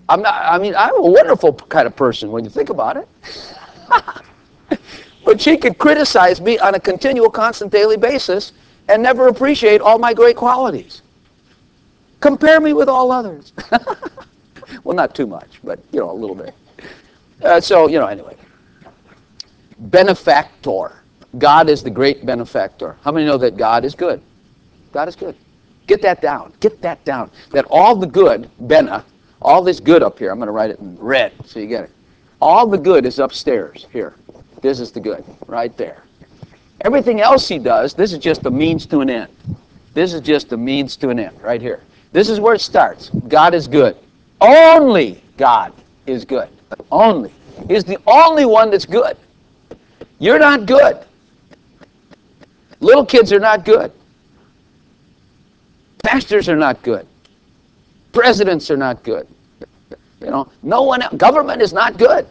I'm a wonderful kind of person when you think about it. But she could criticize me on a continual, constant, daily basis and never appreciate all my great qualities. Compare me with all others. Well, not too much, but, a little bit. Anyway. Benefactor. God is the great benefactor. How many know that God is good? God is good. Get that down. Get that down. That all the good, all this good up here, I'm going to write it in red so you get it. All the good is upstairs here. This is the good, right there. Everything else he does, this is just a means to an end. This is just a means to an end, right here. This is where it starts. God is good. Only God is good. Only. He's the only one that's good. You're not good. Little kids are not good. Pastors are not good. Presidents are not good. No one else. Government is not good.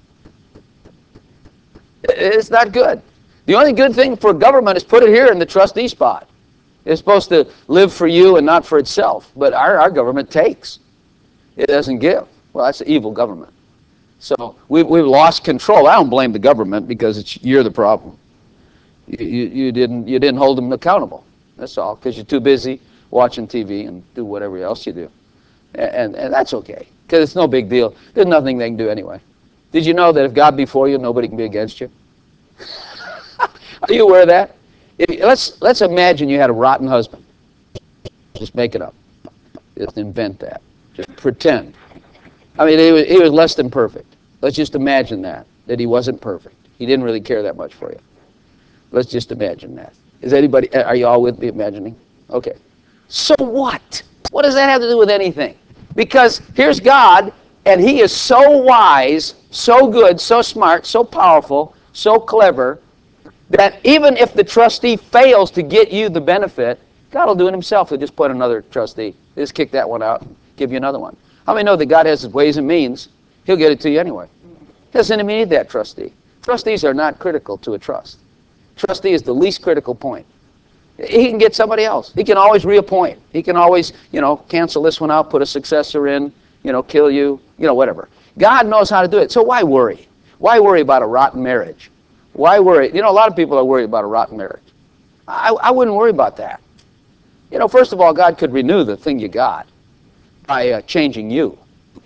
It's not good. The only good thing for government is put it here in the trustee spot. It's supposed to live for you and not for itself. But our government takes. It doesn't give. Well, that's an evil government. So we've lost control. I don't blame the government because you're the problem. You didn't hold them accountable. That's all, because you're too busy watching TV and do whatever else you do. And that's okay, because it's no big deal. There's nothing they can do anyway. Did you know that if God be for you, nobody can be against you? Are you aware of that? Let's imagine you had a rotten husband. Just make it up. Just invent that. Just pretend. I mean, he was less than perfect. Let's just imagine that he wasn't perfect. He didn't really care that much for you. Let's just imagine that. Are you all with me imagining? Okay. So what? What does that have to do with anything? Because here's God, and he is so wise, so good, so smart, so powerful, so clever, that even if the trustee fails to get you the benefit, God will do it himself. He'll just put another trustee. He'll just kick that one out and give you another one. How many know that God has his ways and means? He'll get it to you anyway. He doesn't even need that trustee. Trustees are not critical to a trust. Trustee is the least critical point. He can get somebody else. He can always reappoint. He can always, cancel this one out, put a successor in, kill you, whatever. God knows how to do it. So why worry? Why worry about a rotten marriage? Why worry? A lot of people are worried about a rotten marriage. I wouldn't worry about that. First of all, God could renew the thing you got by changing you.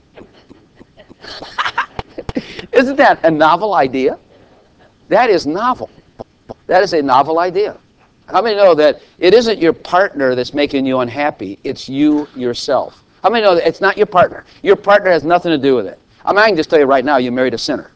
Isn't that a novel idea? That is novel. That is a novel idea. How many know that it isn't your partner that's making you unhappy, it's you yourself? How many know that it's not your partner? Your partner has nothing to do with it. I can just tell you right now, you married a sinner.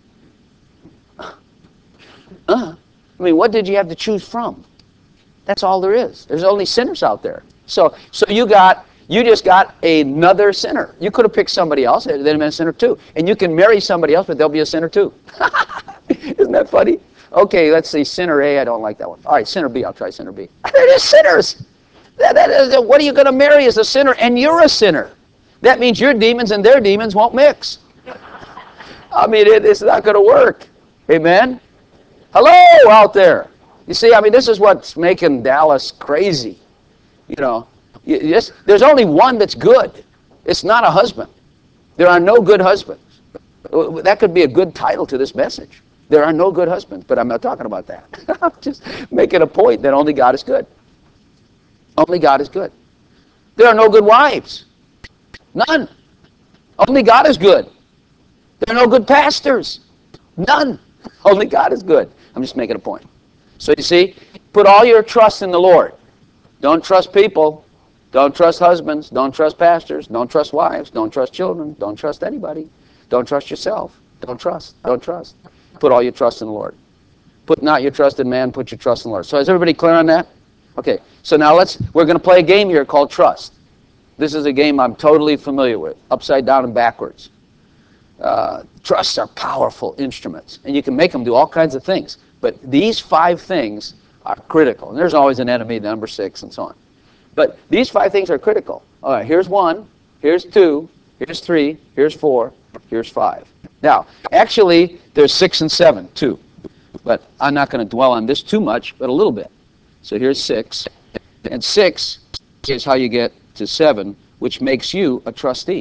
What did you have to choose from? That's all there is. There's only sinners out there. So you just got another sinner. You could have picked somebody else, they'd have been a sinner too. And you can marry somebody else, but they'll be a sinner too. Isn't that funny? Okay, let's see, sinner A, I don't like that one. All right, sinner B, I'll try sinner B. They're just sinners. What are you going to marry as a sinner? And you're a sinner. That means your demons and their demons won't mix. It's not going to work. Amen? Hello out there. You see, this is what's making Dallas crazy. There's only one that's good. It's not a husband. There are no good husbands. That could be a good title to this message. There are no good husbands, but I'm not talking about that. I'm just making a point that only God is good. Only God is good. There are no good wives. None. Only God is good. There are no good pastors. None. Only God is good. I'm just making a point. So you see, put all your trust in the Lord. Don't trust people. Don't trust husbands. Don't trust pastors. Don't trust wives. Don't trust children. Don't trust anybody. Don't trust yourself. Don't trust. Don't trust. Put all your trust in the Lord. Put not your trust in man, put your trust in the Lord. So is everybody clear on that? Okay, so now we're going to play a game here called Trust. This is a game I'm totally familiar with, upside down and backwards. Trusts are powerful instruments, and you can make them do all kinds of things. But these 5 things are critical. And there's always an enemy, number 6, and so on. But these 5 things are critical. All right, here's 1, here's 2, here's 3, here's 4, here's 5. Now, actually, there's 6 and 7, too. But I'm not going to dwell on this too much, but a little bit. So here's 6. And 6 is how you get to 7, which makes you a trustee.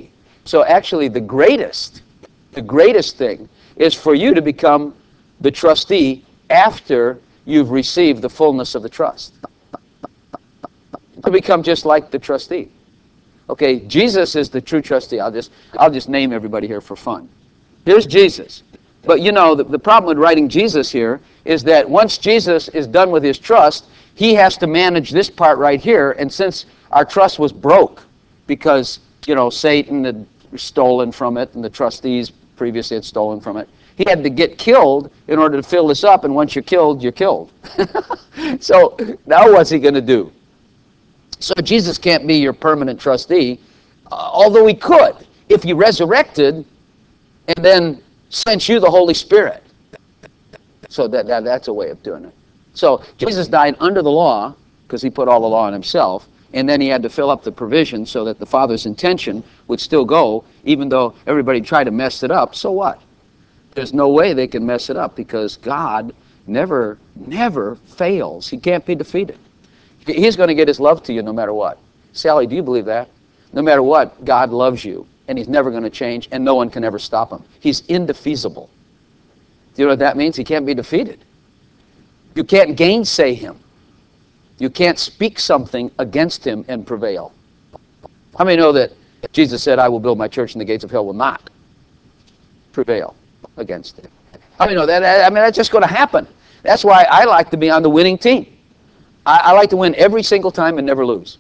So actually the greatest thing is for you to become the trustee after you've received the fullness of the trust. To become just like the trustee. Okay, Jesus is the true trustee. I'll just name everybody here for fun. Here's Jesus. But you know, the problem with writing Jesus here is that once Jesus is done with his trust, he has to manage this part right here. And since our trust was broke because, you know, Satan had stolen from it and the trustees previously had stolen from it, he had to get killed in order to fill this up. And once you're killed, you're killed. So now what's he going to do? So Jesus can't be your permanent trustee, although he could if he resurrected and then sent you the Holy Spirit. So that's a way of doing it. So Jesus died under the law because he put all the law on himself, and then he had to fill up the provision so that the Father's intention would still go, even though everybody tried to mess it up. So what? There's no way they can mess it up because God never fails. He can't be defeated. He's going to get his love to you no matter what. Sally, do you believe that? No matter what, God loves you, and he's never going to change, and no one can ever stop him. He's indefeasible. Do you know what that means? He can't be defeated. You can't gainsay him. You can't speak something against him and prevail. How many know that Jesus said, I will build my church and the gates of hell will not prevail against it? How many know that? I mean, that's just going to happen. That's why I like to be on the winning team. I like to win every single time and never lose.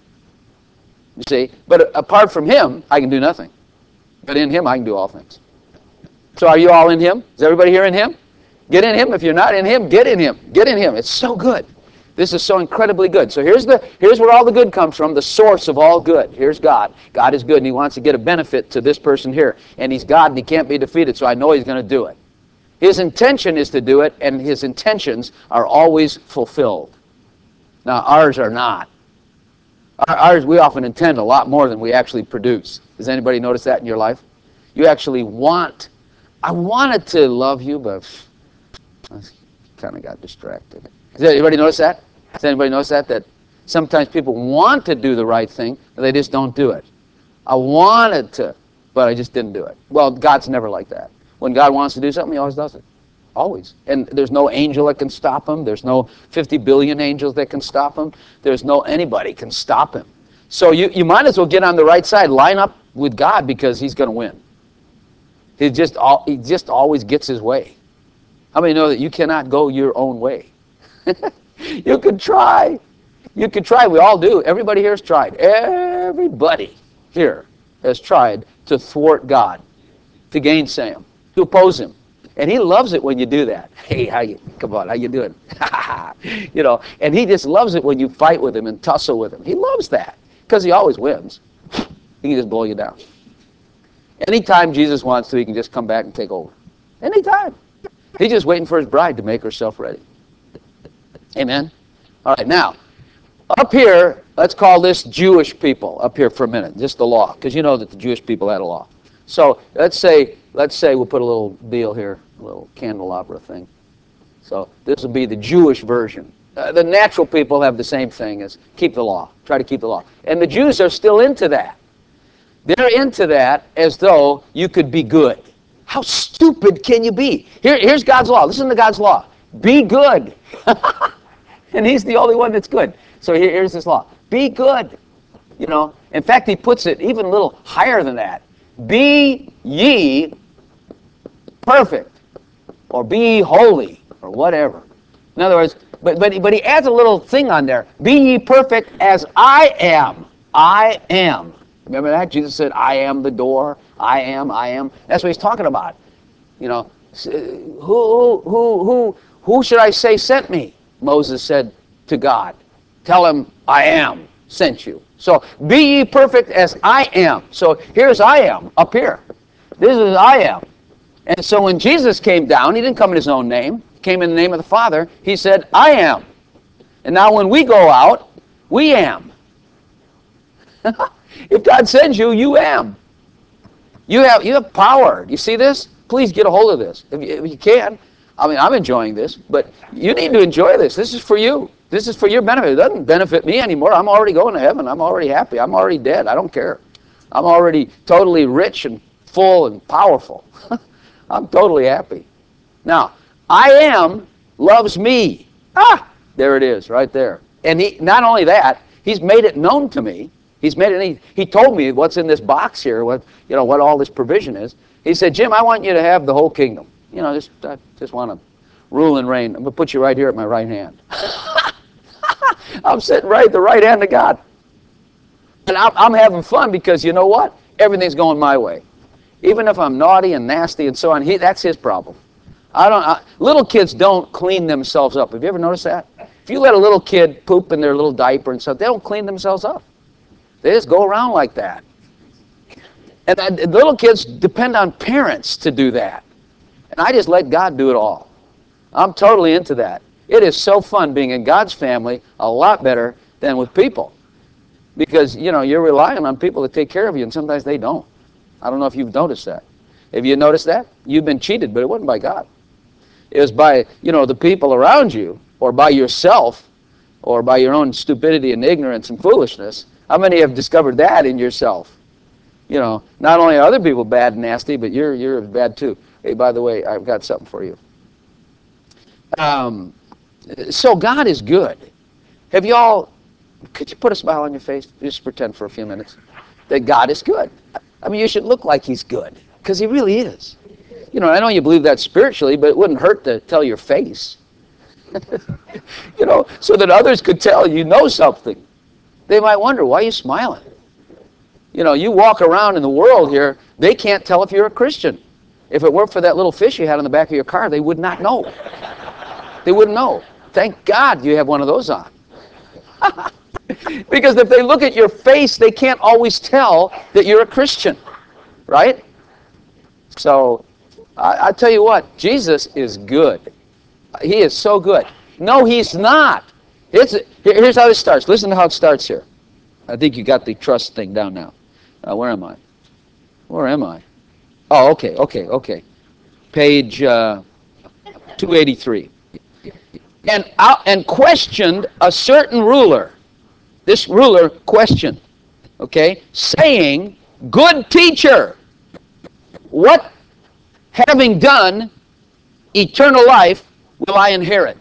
You see? But apart from him, I can do nothing. But in him, I can do all things. So are you all in him? Is everybody here in him? Get in him. If you're not in him, get in him. Get in him. It's so good. This is so incredibly good. So here's where all the good comes from, the source of all good. Here's God. God is good, and he wants to get a benefit to this person here. And he's God, and he can't be defeated, so I know he's going to do it. His intention is to do it, and his intentions are always fulfilled. Now, ours are not. Ours, we often intend a lot more than we actually produce. Does anybody notice that in your life? You actually I wanted to love you, but I kind of got distracted. Does anybody notice that? Does anybody notice that? That sometimes people want to do the right thing, but they just don't do it. I wanted to, but I just didn't do it. Well, God's never like that. When God wants to do something, he always does it. Always. And there's no angel that can stop him. There's no 50 billion angels that can stop him. There's no anybody can stop him. So you might as well get on the right side. Line up with God because he's going to win. He just always gets his way. How many know that you cannot go your own way? You can try. You can try. We all do. Everybody here has tried. Everybody here has tried to thwart God, to gainsay him, to oppose him. And he loves it when you do that. Hey, how you doing? You know, and he just loves it when you fight with him and tussle with him. He loves that because he always wins. He can just blow you down. Anytime Jesus wants to, he can just come back and take over. Anytime. He's just waiting for his bride to make herself ready. Amen? All right, now, up here, let's call this Jewish people up here for a minute, just the law, because you know that the Jewish people had a law. So let's say we'll put a little deal here, a little candelabra thing. So this will be the Jewish version. The natural people have the same thing as keep the law, try to keep the law. And the Jews are still into that. They're into that as though you could be good. How stupid can you be? Here's God's law. Listen to God's law. Be good. And he's the only one that's good. So here's this law. Be good. You know, in fact, he puts it even a little higher than that. Be ye perfect, or be ye holy, or whatever. In other words, but he adds a little thing on there. Be ye perfect as I am. I am. Remember that? Jesus said, I am the door. I am. That's what he's talking about. You know, who should I say sent me? Moses said to God. Tell him, I am sent you. So, be ye perfect as I am. So, here's I am, up here. This is I am. And so, when Jesus came down, he didn't come in his own name. He came in the name of the Father. He said, I am. And now, when we go out, we am. If God sends you, you am. You have power. You see this? Please get a hold of this. If you can. I mean, I'm enjoying this, but you need to enjoy this. This is for you. This is for your benefit. It doesn't benefit me anymore. I'm already going to heaven. I'm already happy. I'm already dead. I don't care. I'm already totally rich and full and powerful. I'm totally happy. Now, I am loves me. Ah, there it is, right there. And he, not only that, he's made it known to me. He's made it. He told me what's in this box here, what what all this provision is. He said, Jim, I want you to have the whole kingdom. I just want to rule and reign. I'm going to put you right here at my right hand. I'm sitting right at the right hand of God. And I'm having fun because you know what? Everything's going my way. Even if I'm naughty and nasty and so on, that's his problem. Little kids don't clean themselves up. Have you ever noticed that? If you let a little kid poop in their little diaper and stuff, they don't clean themselves up. They just go around like that. And little kids depend on parents to do that. And I just let God do it all. I'm totally into that. It is so fun being in God's family, a lot better than with people. Because, you're relying on people to take care of you, and sometimes they don't. I don't know if you've noticed that. Have you noticed that? You've been cheated, but it wasn't by God. It was by, the people around you, or by yourself, or by your own stupidity and ignorance and foolishness. How many have discovered that in yourself? Not only are other people bad and nasty, but you're bad too. Hey, by the way, I've got something for you. So God is good. Could you put a smile on your face? Just pretend for a few minutes that God is good. I mean, you should look like he's good, because he really is. I know you believe that spiritually, but it wouldn't hurt to tell your face. So that others could tell you know something. They might wonder, why are you smiling? You walk around in the world here, they can't tell if you're a Christian. If it weren't for that little fish you had on the back of your car, they would not know. They wouldn't know. Thank God you have one of those on. Because if they look at your face, they can't always tell that you're a Christian. Right? So, I tell you what, Jesus is good. He is so good. No, he's not. Here's how it starts. Listen to how it starts here. I think you got the trust thing down now. Where am I? Where am I? Oh, okay. Page 283. And questioned a certain ruler. This ruler questioned, saying, "Good teacher, what, having done eternal life, will I inherit?"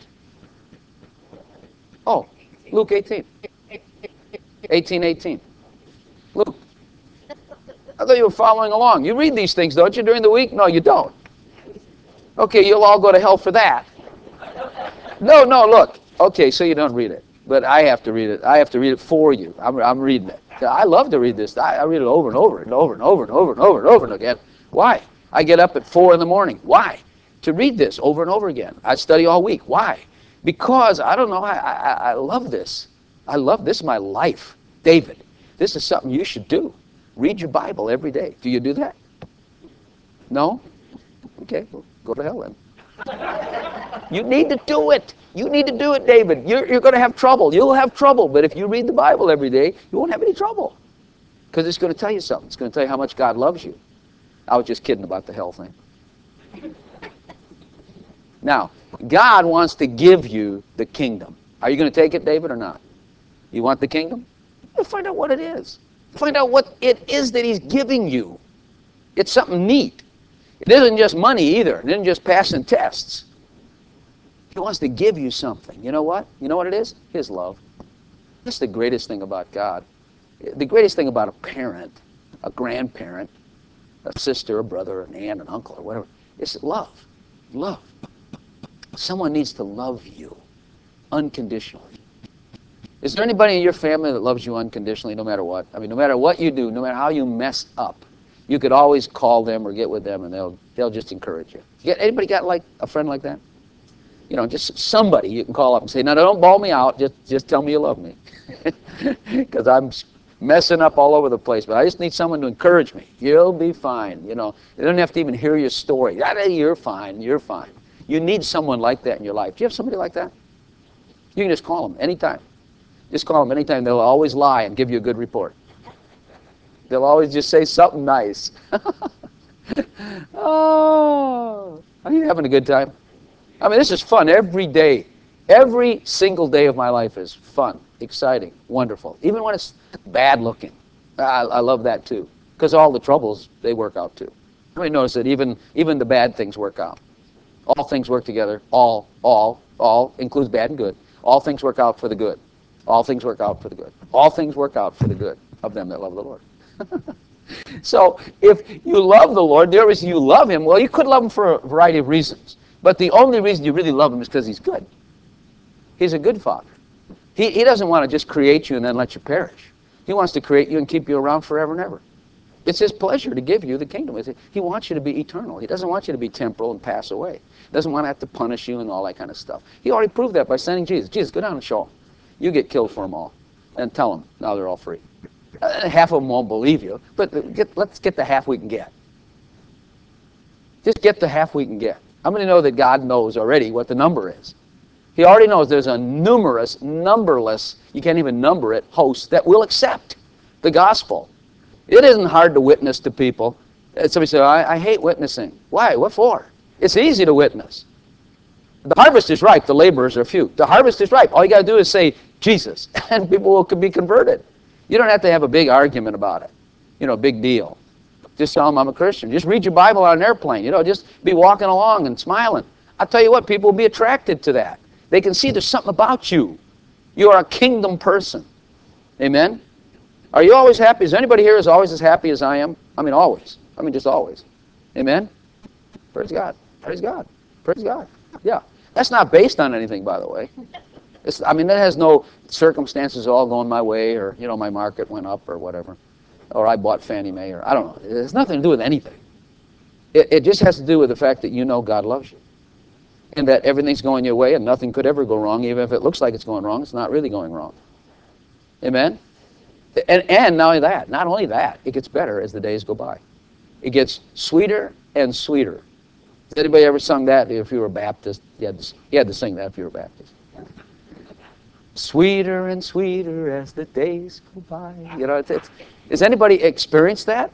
Oh, Luke 18. 18:18. Luke. I thought you were following along. You read these things, don't you, during the week? No, you don't. Okay, you'll all go to hell for that. No, look. Okay, so you don't read it. But I have to read it. I have to read it for you. I'm reading it. I love to read this. I read it over and over and over and over and over and over and over again. Why? I get up at 4 in the morning. Why? To read this over and over again. I study all week. Why? Because, I don't know, I love this. I love this. Is my life. David, this is something you should do. Read your Bible every day. Do you do that? No? Okay, well, go to hell then. You need to do it. You need to do it, David. You're going to have trouble. You'll have trouble. But if you read the Bible every day, you won't have any trouble. Because it's going to tell you something. It's going to tell you how much God loves you. I was just kidding about the hell thing. Now, God wants to give you the kingdom. Are you going to take it, David, or not? You want the kingdom? Well, find out what it is. Find out what it is that he's giving you. It's something neat. It isn't just money either. It isn't just passing tests. He wants to give you something. You know what? You know what it is? His love. That's the greatest thing about God. The greatest thing about a parent, a grandparent, a sister, a brother, an aunt, an uncle, or whatever, is love. Love. Someone needs to love you unconditionally. Is there anybody in your family that loves you unconditionally no matter what? I mean, no matter what you do, no matter how you mess up, you could always call them or get with them and they'll just encourage you. Anybody got like a friend like that? Just somebody you can call up and say, "No, don't bawl me out. Just tell me you love me." Because I'm messing up all over the place. But I just need someone to encourage me. You'll be fine. They don't have to even hear your story. You're fine. You're fine. You need someone like that in your life. Do you have somebody like that? You can just call them anytime. Just call them anytime. They'll always lie and give you a good report. They'll always just say something nice. Oh, are you having a good time? I mean, this is fun every day. Every single day of my life is fun, exciting, wonderful. Even when it's bad looking. I love that too. Because all the troubles, they work out too. Let me notice that even the bad things work out. All things work together. All includes bad and good. All things work out for the good. All things work out for the good. All things work out for the good of them that love the Lord. So if you love the Lord, the only reason you love him, well, you could love him for a variety of reasons. But the only reason you really love him is because he's good. He's a good father. He doesn't want to just create you and then let you perish. He wants to create you and keep you around forever and ever. It's his pleasure to give you the kingdom. He wants you to be eternal. He doesn't want you to be temporal and pass away. He doesn't want to have to punish you and all that kind of stuff. He already proved that by sending Jesus. Jesus, go down and show them. You get killed for them all. And tell them, now they're all free. Half of them won't believe you, but let's get the half we can get. Just get the half we can get. I'm going to know that God knows already what the number is. He already knows there's a numberless, you can't even number it, host that will accept the gospel. It isn't hard to witness to people. Somebody says, I hate witnessing. Why? What for? It's easy to witness. The harvest is ripe, the laborers are few. The harvest is ripe. All you got to do is say, Jesus, and people will be converted. You don't have to have a big argument about it. Big deal. Just tell them I'm a Christian. Just read your Bible on an airplane. Just be walking along and smiling. I'll tell you what, people will be attracted to that. They can see there's something about you. You are a kingdom person. Amen? Are you always happy? Is anybody here is always as happy as I am? I mean, always. I mean, just always. Amen? Praise God. Praise God. Praise God. Yeah. That's not based on anything, by the way. That has no circumstances all going my way, or, my market went up or whatever. Or I bought Fannie Mae, or I don't know. It has nothing to do with anything. It just has to do with the fact that God loves you. And that everything's going your way and nothing could ever go wrong. Even if it looks like it's going wrong, it's not really going wrong. Amen? And not only that, it gets better as the days go by. It gets sweeter and sweeter. Has anybody ever sung that? If you were a Baptist, you had to sing that if you were a Baptist. Sweeter and sweeter as the days go by. Has anybody experienced that?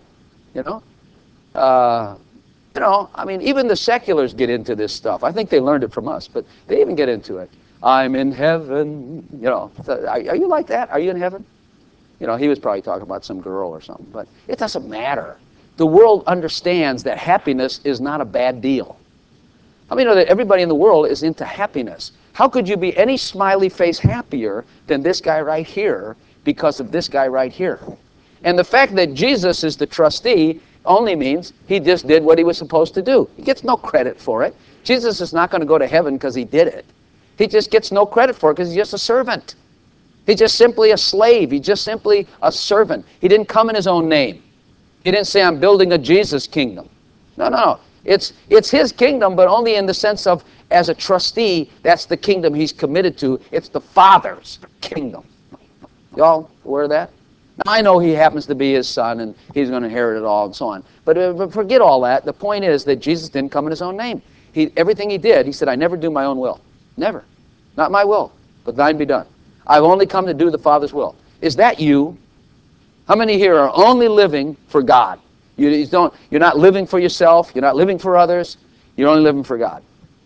Even the seculars get into this stuff. I think they learned it from us, but they even get into it. I'm in heaven. Are you like that? Are you in heaven? He was probably talking about some girl or something, but it doesn't matter. The world understands that happiness is not a bad deal. How many know that everybody in the world is into happiness? How could you be any smiley face happier than this guy right here because of this guy right here? And the fact that Jesus is the trustee only means he just did what he was supposed to do. He gets no credit for it. Jesus is not going to go to heaven because he did it. He just gets no credit for it because he's just a servant. He's just simply a slave. He's just simply a servant. He didn't come in his own name. He didn't say, I'm building a Jesus kingdom. No. It's his kingdom, but only in the sense of, as a trustee, that's the kingdom he's committed to. It's the Father's kingdom. Y'all aware of that? Now, I know he happens to be his son, and he's going to inherit it all, and so on. But forget all that. The point is that Jesus didn't come in his own name. Everything he did, he said, I never do my own will. Never. Not my will, but thine be done. I've only come to do the Father's will. Is that you? How many here are only living for God? You're not living for yourself. You're not living for others. You're only living for God.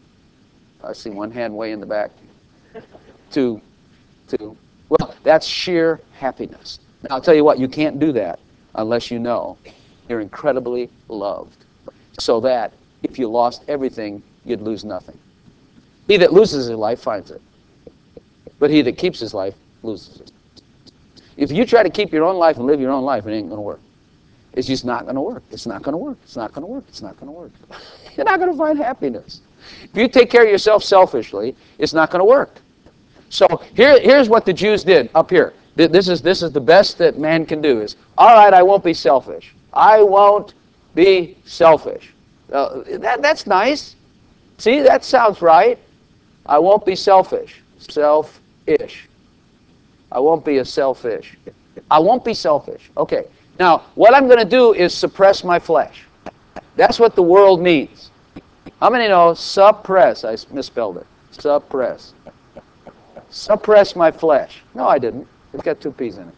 I see one hand way in the back. Two. Well, that's sheer happiness. Now, I'll tell you what, you can't do that unless you know you're incredibly loved. So that if you lost everything, you'd lose nothing. He that loses his life finds it. But he that keeps his life loses it. If you try to keep your own life and live your own life, it ain't going to work. It's just not going to work. It's not going to work. It's not going to work. It's not going to work. You're not going to find happiness. If you take care of yourself selfishly, it's not going to work. So here's what the Jews did up here. This is the best that man can do is, all right, I won't be selfish. I won't be selfish. That's nice. See, that sounds right. I won't be selfish. Selfish. I won't be a selfish. I won't be selfish. Okay. Now, what I'm going to do is suppress my flesh. That's what the world means. How many know suppress? I misspelled it. Suppress. Suppress my flesh. No, I didn't. It's got two P's in it.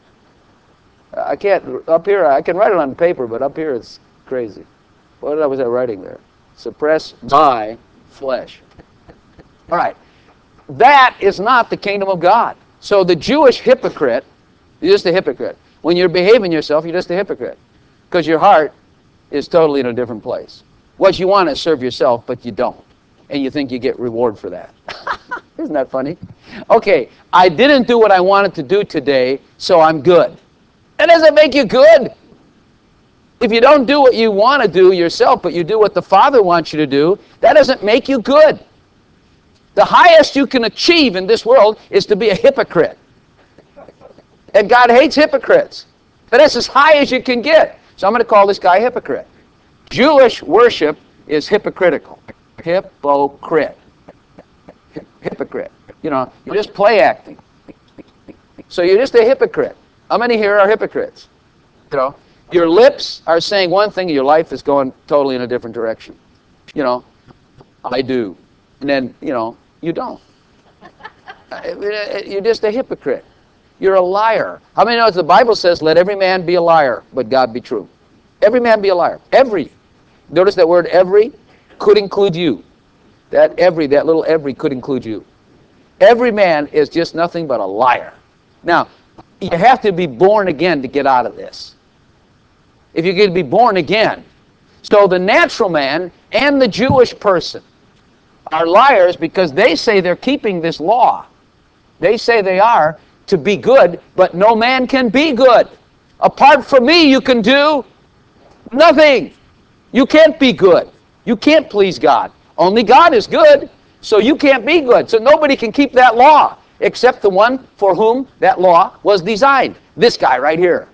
I can't, up here, I can write it on paper, but up here it's crazy. What was I writing there? Suppress my flesh. All right. That is not the kingdom of God. So the Jewish hypocrite, you're just a hypocrite. When you're behaving yourself, you're just a hypocrite. because your heart is totally in a different place. What you want is serve yourself, but you don't. And you think you get reward for that. Isn't that funny? Okay, I didn't do what I wanted to do today, so I'm good. That doesn't make you good. If you don't do what you want to do yourself, but you do what the Father wants you to do, that doesn't make you good. The highest you can achieve in this world is to be a hypocrite. And God hates hypocrites. But that's as high as you can get. So I'm going to call this guy a hypocrite. Jewish worship is hypocritical. Hypocrite. Hypocrite. You know, you're just play acting. So you're just a hypocrite. How many here are hypocrites? You know, your lips are saying one thing and your life is going totally in a different direction. You know, I do. And then, you know, you don't. You're just a hypocrite. You're a liar. How many know the Bible says, let every man be a liar, but God be true? Every man be a liar. Every. Notice that word every could include you. That little every could include you. Every man is just nothing but a liar. Now, you have to be born again to get out of this. If you can be born again. So the natural man and the Jewish person are liars because they say they're keeping this law. They say they are to be good, but no man can be good. Apart from me, you can do nothing. You can't be good. You can't please God. Only God is good, so you can't be good. So nobody can keep that law except the one for whom that law was designed. This guy right here.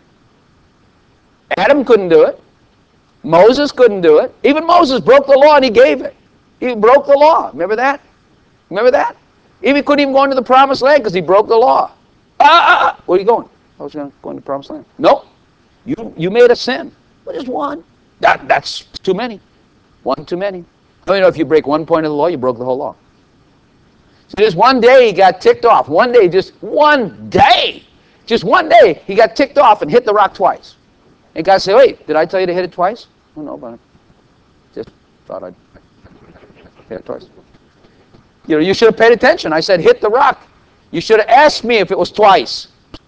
Adam couldn't do it. Moses couldn't do it. Even Moses broke the law and he gave it. He broke the law. Remember that? Remember that? He couldn't even go into the promised land because he broke the law. Where are you going? I was going to go into the promised land. Nope. You made a sin. But just one. That's too many. One too many. You know, if you break one point of the law, you broke the whole law. So just one day he got ticked off. One day, just one day. Just one day he got ticked off and hit the rock twice. And God said, wait, did I tell you to hit it twice? Oh, no, but I just thought I'd hit it twice. You know, you should have paid attention. I said, hit the rock. You should have asked me if it was twice.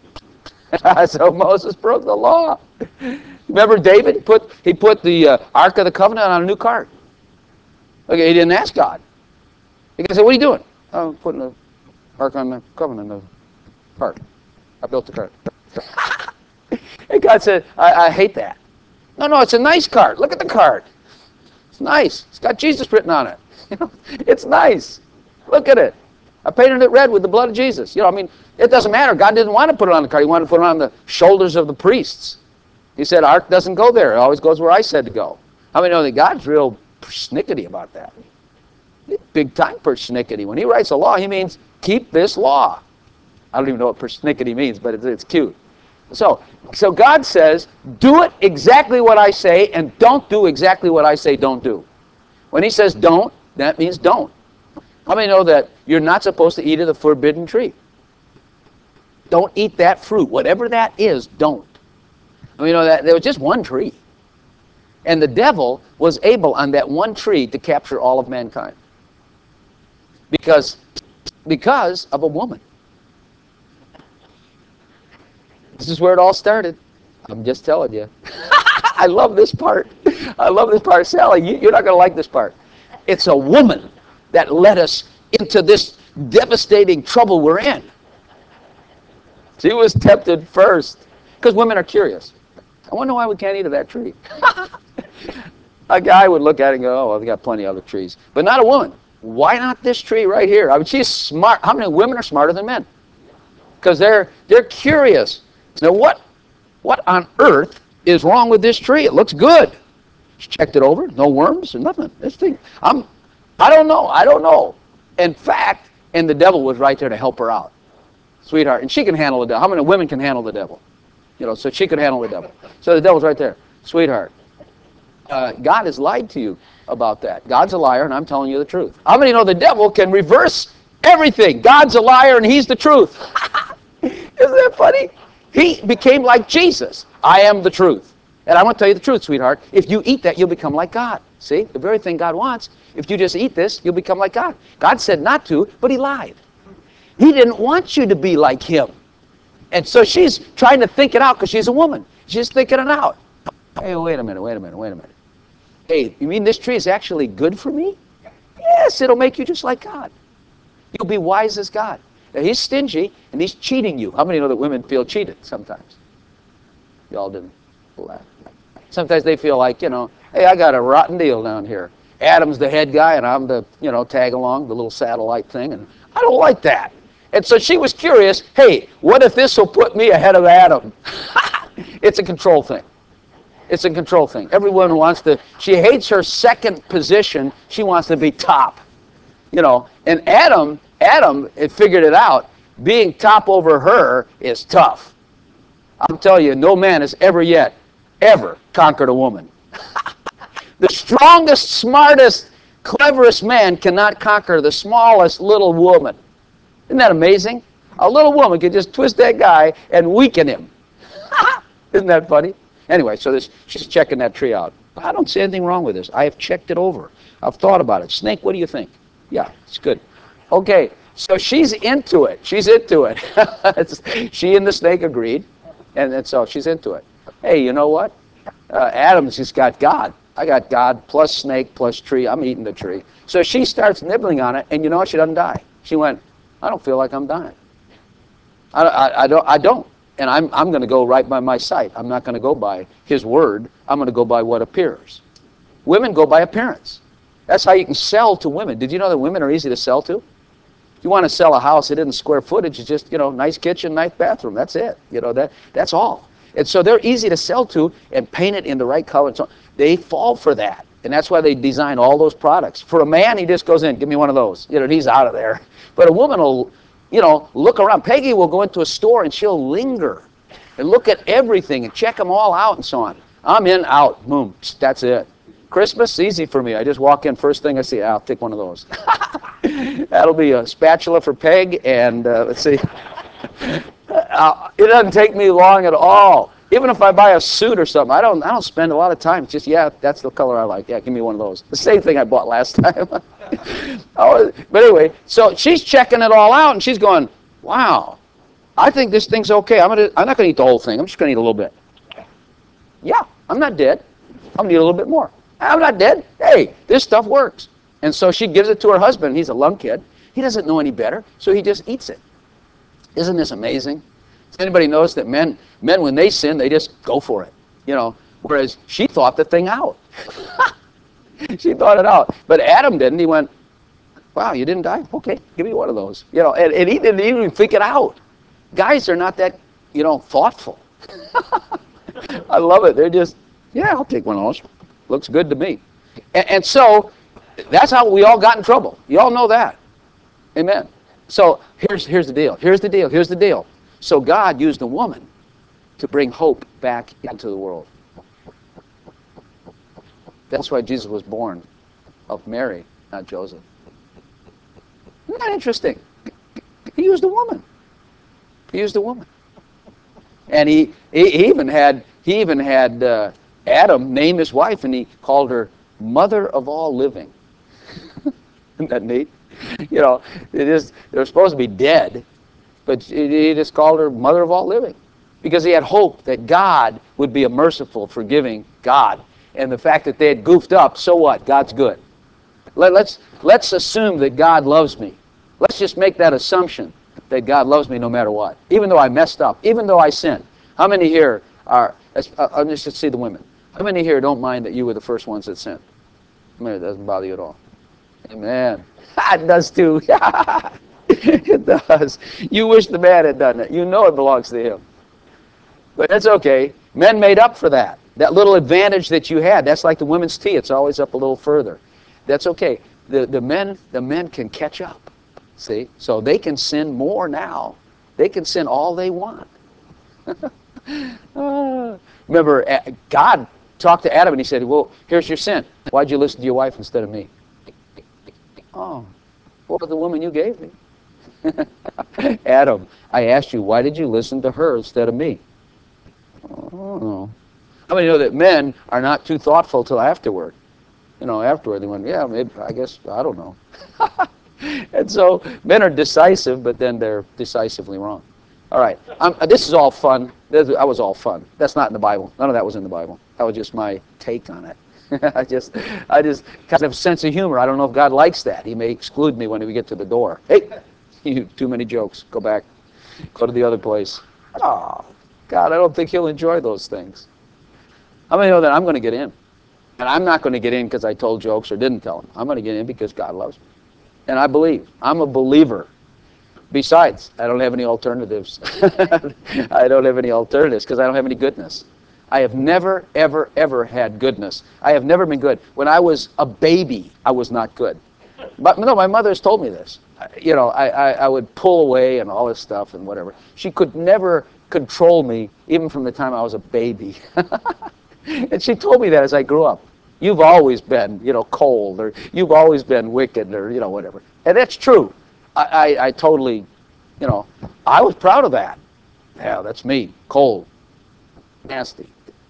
So Moses broke the law. Remember David? He put the Ark of the Covenant on a new cart. Okay, he didn't ask God. He said, what are you doing? Oh, I'm putting the Ark on the Covenant, the cart. I built the cart. And God said, I hate that. No, it's a nice cart. Look at the cart. It's nice. It's got Jesus written on it. You know, it's nice. Look at it. I painted it red with the blood of Jesus. You know, I mean, it doesn't matter. God didn't want to put it on the cart. He wanted to put it on the shoulders of the priests. He said, Ark doesn't go there. It always goes where I said to go. How many know that God's real persnickety about that? Big time persnickety. When he writes a law, he means, keep this law. I don't even know what persnickety means, but it's cute. So God says, do it exactly what I say and don't do exactly what I say don't do. When he says don't, that means don't. How many know that you're not supposed to eat of the forbidden tree? Don't eat that fruit. Whatever that is, don't. I mean, you know that there was just one tree. And the devil was able on that one tree to capture all of mankind. Because of a woman. This is where it all started. I'm just telling you. I love this part. I love this part. Sally, you're not going to like this part. It's a woman that led us into this devastating trouble we're in. She was tempted first. Because women are curious. I wonder why we can't eat of that tree. A guy would look at it and go, oh, well, they got plenty of other trees. But not a woman. Why not this tree right here? I mean, she's smart. How many women are smarter than men? Because they're curious. Now, what on earth is wrong with this tree? It looks good. She checked it over. No worms or nothing. This thing, I don't know. In fact, and the devil was right there to help her out. Sweetheart. And she can handle the devil. How many women can handle the devil? You know, so she could handle the devil. So the devil's right there. Sweetheart, God has lied to you about that. God's a liar, and I'm telling you the truth. How many know the devil can reverse everything? God's a liar, and he's the truth. Isn't that funny? He became like Jesus. I am the truth. And I want to tell you the truth, sweetheart. If you eat that, you'll become like God. See? The very thing God wants. If you just eat this, you'll become like God. God said not to, but he lied. He didn't want you to be like him. And so she's trying to think it out because she's a woman. She's thinking it out. Hey, wait a minute. Hey, you mean this tree is actually good for me? Yes, it'll make you just like God. You'll be wise as God. Now, he's stingy, and he's cheating you. How many know that women feel cheated sometimes? Y'all didn't laugh. Sometimes they feel like, hey, I got a rotten deal down here. Adam's the head guy, and I'm the, tag along, the little satellite thing, and I don't like that. And so she was curious, hey, what if this will put me ahead of Adam? It's a control thing. It's a control thing. Everyone wants to, she hates her second position. She wants to be top. And Adam had figured it out. Being top over her is tough. I'll tell you, no man has ever conquered a woman. The strongest, smartest, cleverest man cannot conquer the smallest little woman. Isn't that amazing? A little woman can just twist that guy and weaken him. Isn't that funny? Anyway, so she's checking that tree out. I don't see anything wrong with this. I have checked it over. I've thought about it. Snake, what do you think? Yeah, it's good. Okay, so she's into it. She and the snake agreed, and so she's into it. Hey, you know what? Adam's just got God. I got God plus snake plus tree. I'm eating the tree. So she starts nibbling on it, and you know what? She doesn't die. She went, I don't feel like I'm dying. I don't. And I'm going to go right by my sight. I'm not going to go by his word. I'm going to go by what appears. Women go by appearance. That's how you can sell to women. Did you know that women are easy to sell to? If you want to sell a house, it isn't square footage. It's just, nice kitchen, nice bathroom. That's it. That's all. And so they're easy to sell to and paint it in the right color. And so on. They fall for that. And that's why they design all those products. For a man, he just goes in, give me one of those. He's out of there. But a woman will, look around. Peggy will go into a store and she'll linger and look at everything and check them all out and so on. I'm in, out, boom, that's it. Christmas, easy for me. I just walk in, first thing I see, I'll take one of those. That'll be a spatula for Peg, and let's see. It doesn't take me long at all. Even if I buy a suit or something, I don't spend a lot of time. It's just, yeah, that's the color I like. Yeah, give me one of those. The same thing I bought last time. But anyway, so she's checking it all out, and she's going, wow, I think this thing's okay. I'm not going to eat the whole thing. I'm just going to eat a little bit. Yeah, I'm not dead. I'm going to eat a little bit more. I'm not dead. Hey, this stuff works. And so she gives it to her husband. He's a lung kid. He doesn't know any better, so he just eats it. Isn't this amazing? Does anybody notice that men, when they sin, they just go for it? Whereas she thought the thing out. She thought it out. But Adam didn't. He went, wow, you didn't die? Okay, give me one of those. And he didn't even think it out. Guys are not that, thoughtful. I love it. They're just, yeah, I'll take one of those. Looks good to me. And so that's how we all got in trouble. You all know that. Amen. So here's the deal. Here's the deal. So God used a woman to bring hope back into the world. That's why Jesus was born of Mary, not Joseph. Isn't that interesting? He used a woman. And he even had Adam name his wife, and he called her Mother of All Living. Isn't that neat? They're supposed to be dead, but he just called her Mother of All Living because he had hope that God would be a merciful, forgiving God. And the fact that they had goofed up, so what? God's good. Let's assume that God loves me. Let's just make that assumption that God loves me no matter what, even though I messed up, even though I sinned. How many here are, let's just see the women. How many here don't mind that you were the first ones that sinned? It doesn't bother you at all. Amen. It does too. It does. You wish the man had done it. You know it belongs to him. But that's okay. Men made up for that. That little advantage that you had, that's like the women's tea. It's always up a little further. That's okay. The men can catch up. See? So they can sin more now. They can sin all they want. Remember, God talked to Adam and he said, well, here's your sin. Why'd you listen to your wife instead of me? Oh, what was the woman you gave me? Adam, I asked you, why did you listen to her instead of me? Oh. How many know that men are not too thoughtful till afterward? Afterward they went, yeah, maybe, I guess, I don't know. And so men are decisive, but then they're decisively wrong. All right, this is all fun. That was all fun. That's not in the Bible. None of that was in the Bible. That was just my take on it. I just kind of have a sense of humor. I don't know if God likes that. He may exclude me when we get to the door. Hey, you too many jokes. Go back. Go to the other place. Oh, God, I don't think He'll enjoy those things. How many know that I'm going to get in? And I'm not going to get in because I told jokes or didn't tell them. I'm going to get in because God loves me. And I believe. I'm a believer. Besides, I don't have any alternatives. I don't have any alternatives because I don't have any goodness. I have never, ever, ever had goodness. I have never been good. When I was a baby, I was not good. But no, my mother has told me this. You know, I would pull away and all this stuff and whatever. She could never control me, even from the time I was a baby. And she told me that as I grew up. You've always been, you know, cold, or you've always been wicked, or, you know, whatever. And that's true. I totally, you know, I was proud of that. Yeah, that's me. Cold. Nasty.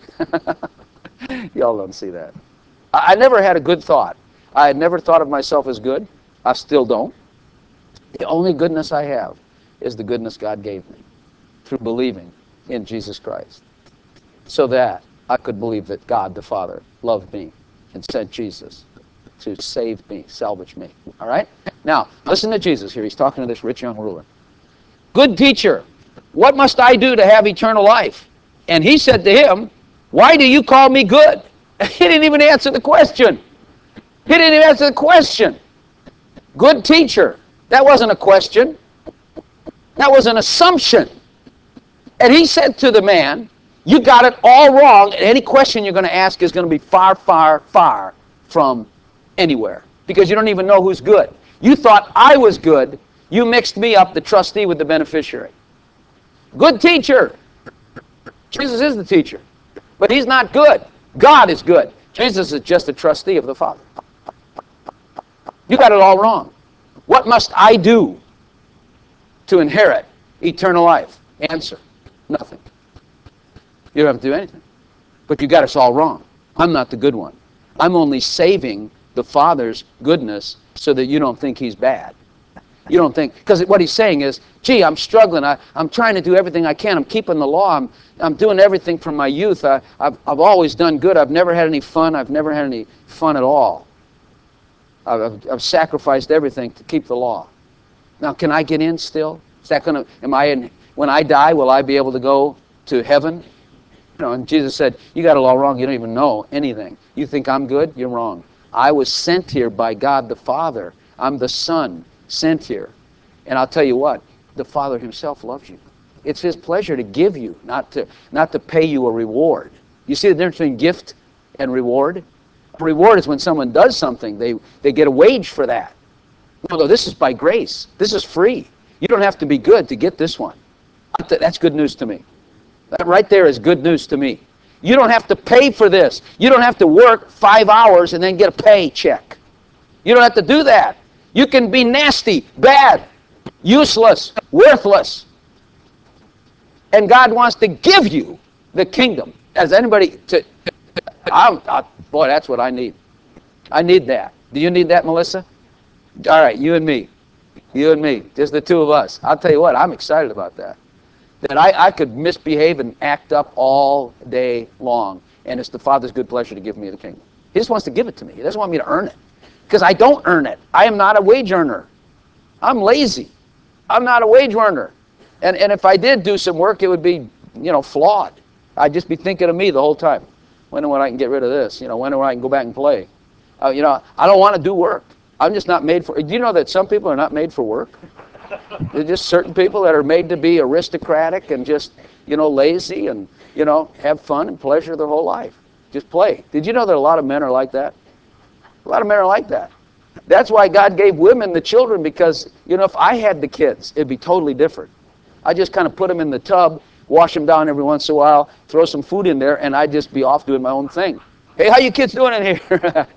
Y'all don't see that. I never had a good thought. I had never thought of myself as good. I still don't. The only goodness I have is the goodness God gave me through believing in Jesus Christ, so that I could believe that God the Father loved me and sent Jesus to save me, salvage me. All right? Now, listen to Jesus here. He's talking to this rich young ruler. Good teacher, what must I do to have eternal life? And he said to him, why do you call me good? He didn't even answer the question. He didn't even answer the question. Good teacher. That wasn't a question. That was an assumption. And he said to the man, you got it all wrong, and any question you're going to ask is going to be far, far, far from anywhere, because you don't even know who's good. You thought I was good. You mixed me up, the trustee, with the beneficiary. Good teacher. Jesus is the teacher, but he's not good. God is good. Jesus is just a trustee of the Father. You got it all wrong. What must I do to inherit eternal life? Answer, nothing. You don't have to do anything. But you got us all wrong. I'm not the good one. I'm only saving the Father's goodness so that you don't think he's bad. You don't think, because what he's saying is, gee, I'm struggling. I'm trying to do everything I can. I'm keeping the law. I'm doing everything from my youth. I've always done good. I've never had any fun. I've never had any fun at all. I've sacrificed everything to keep the law. Now, can I get in still? Is that going to, when I die, will I be able to go to heaven? You know, and Jesus said, you got it all wrong. You don't even know anything. You think I'm good? You're wrong. I was sent here by God the Father. I'm the Son sent here. And I'll tell you what, the Father himself loves you. It's his pleasure to give you, not to pay you a reward. You see the difference between gift and reward? A reward is when someone does something, they get a wage for that. No, this is by grace. This is free. You don't have to be good to get this one. That's good news to me. That right there is good news to me. You don't have to pay for this. You don't have to work 5 hours and then get a paycheck. You don't have to do that. You can be nasty, bad, useless, worthless. And God wants to give you the kingdom. As anybody, boy, that's what I need. I need that. Do you need that, Melissa? All right, you and me. You and me. Just the two of us. I'll tell you what, I'm excited about that. That I could misbehave and act up all day long, and it's the Father's good pleasure to give me the kingdom. He just wants to give it to me. He doesn't want me to earn it, because I don't earn it. I am not a wage earner. I'm lazy. I'm not a wage earner. And if I did do some work, it would be, flawed. I'd just be thinking of me the whole time. When and when I can get rid of this? When and when I can go back and play? I don't want to do work. I'm just not made for it. Do you know that some people are not made for work? They're just certain people that are made to be aristocratic and just, lazy and, have fun and pleasure their whole life. Just play. Did you know that a lot of men are like that? A lot of men are like that. That's why God gave women the children, because, if I had the kids, it'd be totally different. I just kind of put them in the tub, wash them down every once in a while, throw some food in there, and I'd just be off doing my own thing. Hey, how you kids doing in here?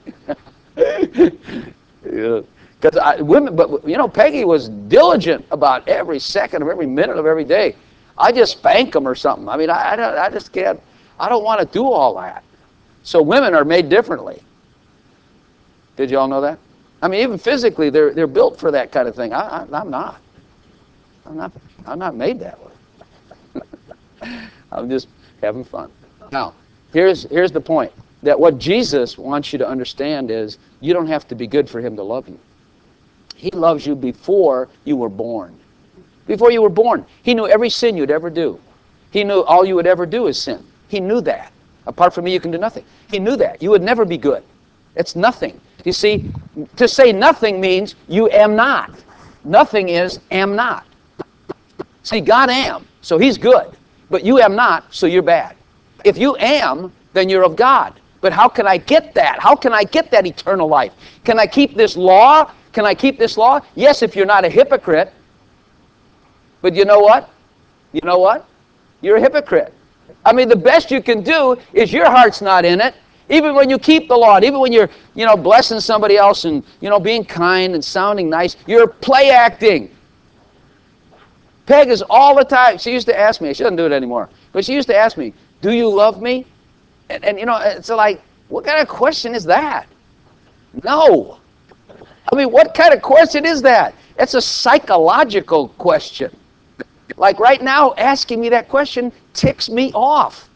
Yeah. Because women, but Peggy was diligent about every second of every minute of every day. I just spank them or something. I mean, I just can't. I don't want to do all that. So women are made differently. Did you all know that? I mean, even physically, they're built for that kind of thing. I'm not. I'm not made that way. I'm just having fun. Now, here's the point. That what Jesus wants you to understand is you don't have to be good for him to love you. He loves you before you were born. Before you were born, he knew every sin you'd ever do. He knew all you would ever do is sin. He knew that. Apart from me, you can do nothing. He knew that. You would never be good. It's nothing. You see, to say nothing means you am not. Nothing is am not. See, God am, so he's good. But you am not, so you're bad. If you am, then you're of God. But how can I get that? How can I get that eternal life? Can I keep this law? Can I keep this law? Yes, if you're not a hypocrite. But you know what? You know what? You're a hypocrite. I mean, the best you can do is your heart's not in it. Even when you keep the law, and even when you're, blessing somebody else and, being kind and sounding nice, you're play acting. Peg is all the time. She used to ask me, she doesn't do it anymore, but she used to ask me, do you love me? And it's like, what kind of question is that? No. I mean, what kind of question is that? It's a psychological question. Like right now, asking me that question ticks me off.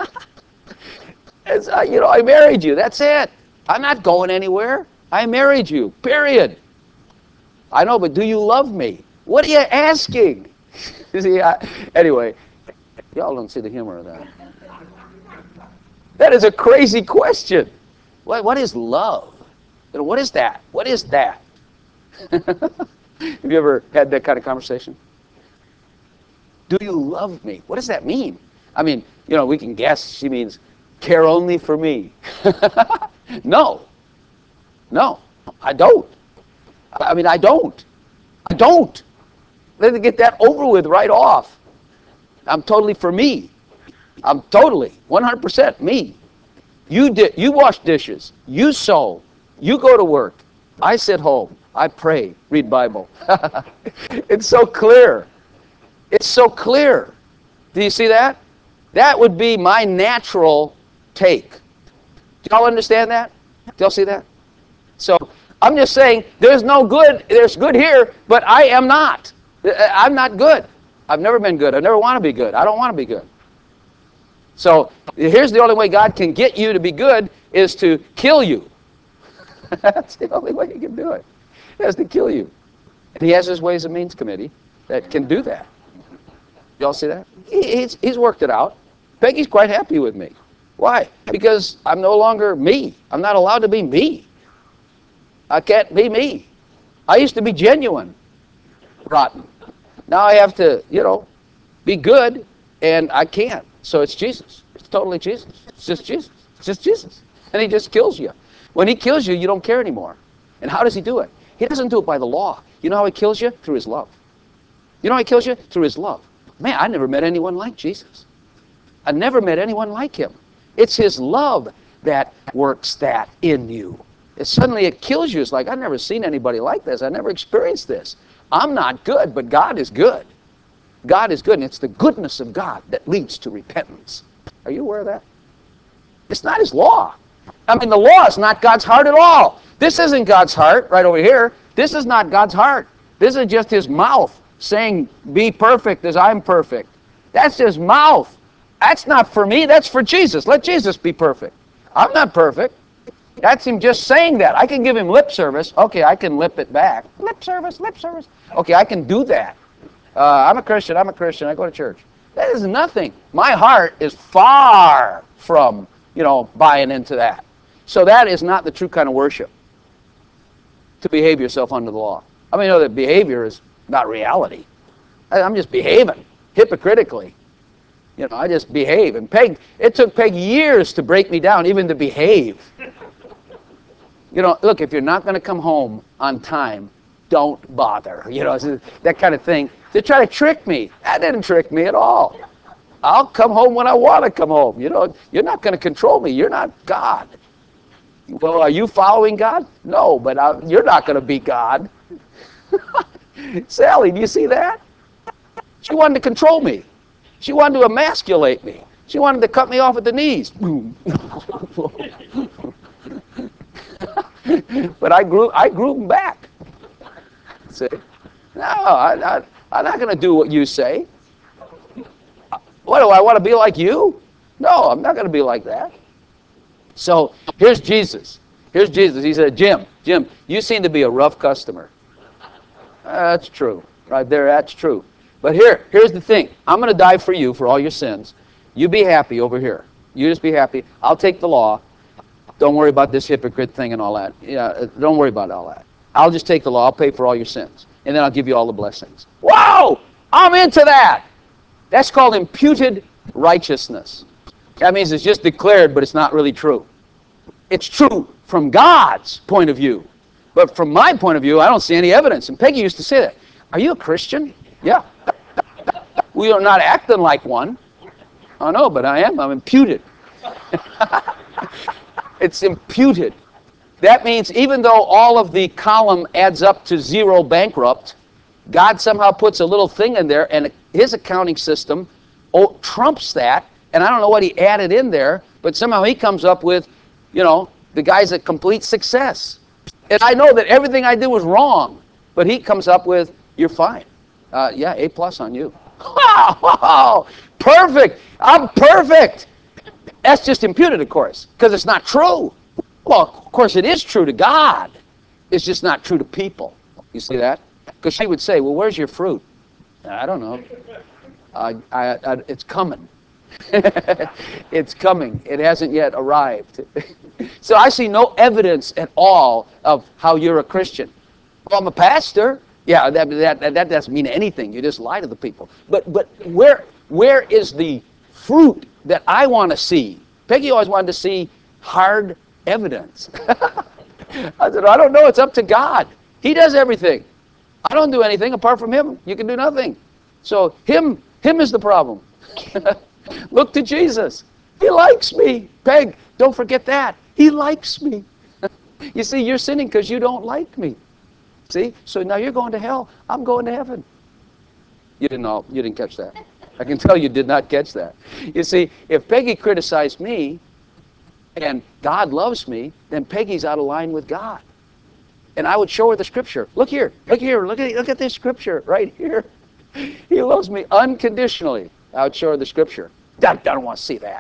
I married you. That's it. I'm not going anywhere. I married you. Period. I know, but do you love me? What are you asking? See, anyway, y'all don't see the humor of that. That is a crazy question. What is love? What is that? What is that? Have you ever had that kind of conversation? Do you love me? What does that mean? I mean, we can guess she means care only for me. No, I don't. I don't. Let's get that over with right off. I'm totally for me. I'm totally 100% me. You wash dishes. You sew. You go to work. I sit home. I pray. Read Bible. It's so clear. It's so clear. Do you see that? That would be my natural take. Do y'all understand that? Do y'all see that? So I'm just saying there's good here, but I am not. I'm not good. I've never been good. I never want to be good. I don't want to be good. So here's the only way God can get you to be good is to kill you. That's the only way he can do it. He has to kill you. And he has his Ways and Means Committee that can do that. Y'all see that? He's worked it out. Peggy's quite happy with me. Why? Because I'm no longer me. I'm not allowed to be me. I can't be me. I used to be genuine, rotten. Now I have to, be good, and I can't. So it's Jesus. It's totally Jesus. It's just Jesus. It's just Jesus. And he just kills you. When he kills you, you don't care anymore. And how does he do it? He doesn't do it by the law. You know how he kills you? Through his love. You know how he kills you? Through his love. Man, I never met anyone like Jesus. I never met anyone like him. It's his love that works that in you. Suddenly it kills you. It's like, I've never seen anybody like this. I've never experienced this. I'm not good, but God is good. God is good, and it's the goodness of God that leads to repentance. Are you aware of that? It's not his law. The law is not God's heart at all. This isn't God's heart right over here. This is not God's heart. This is just his mouth saying, be perfect as I'm perfect. That's his mouth. That's not for me. That's for Jesus. Let Jesus be perfect. I'm not perfect. That's him just saying that. I can give him lip service. Okay, I can lip it back. Lip service, lip service. Okay, I can do that. I'm a Christian. I go to church. That is nothing. My heart is far from, buying into that. So that is not the true kind of worship, to behave yourself under the law. Know that behavior is not reality. I'm just behaving hypocritically. I just behave. And it took Peg years to break me down, even to behave. Look, if you're not going to come home on time, don't bother. That kind of thing. They try to trick me. That didn't trick me at all. I'll come home when I want to come home. You're not going to control me. You're not God. Well, are you following God? No, but you're not going to be God. Sally, do you see that? She wanted to control me. She wanted to emasculate me. She wanted to cut me off at the knees. But I grew them back. See? No, I'm not going to do what you say. Well, What, do I want to be like you? No, I'm not going to be like that. So here's Jesus. Here's Jesus. He said, Jim, you seem to be a rough customer. That's true. Right there, that's true. But here's the thing. I'm going to die for you for all your sins. You be happy over here. You just be happy. I'll take the law. Don't worry about this hypocrite thing and all that. Yeah, don't worry about all that. I'll just take the law. I'll pay for all your sins. And then I'll give you all the blessings. Wow! I'm into that. That's called imputed righteousness. That means it's just declared, but it's not really true. It's true from God's point of view. But from my point of view, I don't see any evidence. And Peggy used to say that. Are you a Christian? Yeah. We are not acting like one. I know, but I am. I'm imputed. It's imputed. That means even though all of the column adds up to zero bankrupt, God somehow puts a little thing in there, and his accounting system trumps that. And I don't know what he added in there, but somehow he comes up with, the guy's a complete success. And I know that everything I did was wrong, but he comes up with, you're fine. Yeah, A+ on you. Wow, perfect. I'm perfect. That's just imputed, of course, because it's not true. Well, of course, it is true to God. It's just not true to people. You see that? Because she would say, well, where's your fruit? I don't know. It's coming. It's coming. It hasn't yet arrived. So I see no evidence at all of how you're a Christian. Well, I'm a pastor. Yeah, that doesn't mean anything. You just lie to the people. But where is the fruit that I want to see? Peggy always wanted to see hard evidence. I said, I don't know. It's up to God. He does everything. I don't do anything apart from him. You can do nothing. So him is the problem. Look to Jesus. He likes me. Peg, don't forget that. He likes me. You see, you're sinning because you don't like me. See? So now you're going to hell. I'm going to heaven. You didn't catch that. I can tell you did not catch that. You see, if Peggy criticized me and God loves me, then Peggy's out of line with God. And I would show her the scripture. Look here. Look at this scripture right here. He loves me unconditionally. I would show her the scripture. I don't want to see that.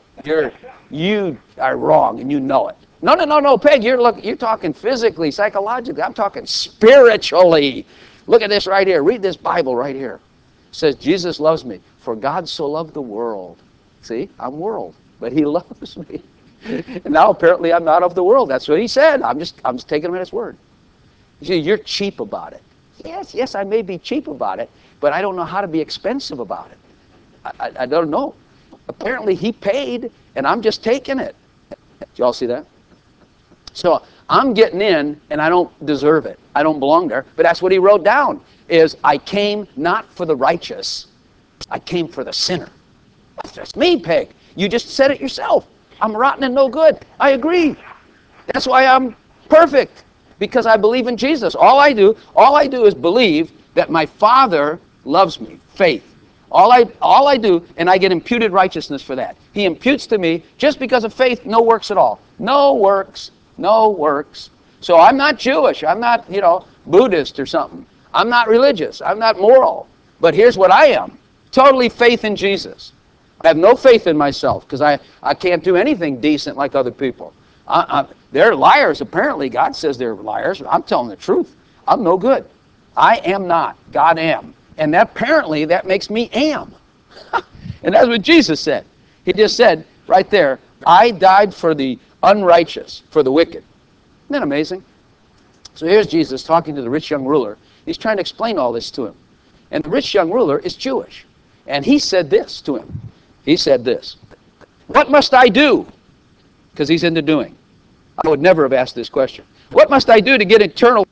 You are wrong and you know it. No, Peg, you're talking physically, psychologically. I'm talking spiritually. Look at this right here. Read this Bible right here. It says, Jesus loves me. For God so loved the world. See, I'm world, but he loves me. And now apparently I'm not of the world. That's what he said. I'm just taking him at his word. You see, you're cheap about it. Yes, I may be cheap about it, but I don't know how to be expensive about it. I don't know. Apparently he paid, and I'm just taking it. Did y'all see that? So I'm getting in, and I don't deserve it. I don't belong there. But that's what he wrote down, is I came not for the righteous. I came for the sinner. That's just me, Peg. You just said it yourself. I'm rotten and no good. I agree. That's why I'm perfect, because I believe in Jesus. All I do is believe that my Father loves me. Faith. All I do, and I get imputed righteousness for that. He imputes to me, just because of faith, no works at all. No works. No works. So I'm not Jewish. I'm not, Buddhist or something. I'm not religious. I'm not moral. But here's what I am. Totally faith in Jesus. I have no faith in myself, because I can't do anything decent like other people. They're liars, apparently. God says they're liars. I'm telling the truth. I'm no good. I am not. God am. And apparently that makes me am. And that's what Jesus said. He just said right there, I died for the unrighteous, for the wicked. Isn't that amazing? So here's Jesus talking to the rich young ruler. He's trying to explain all this to him. And the rich young ruler is Jewish. And he said this to him. He said this. What must I do? Because he's into doing. I would never have asked this question. What must I do to get eternal?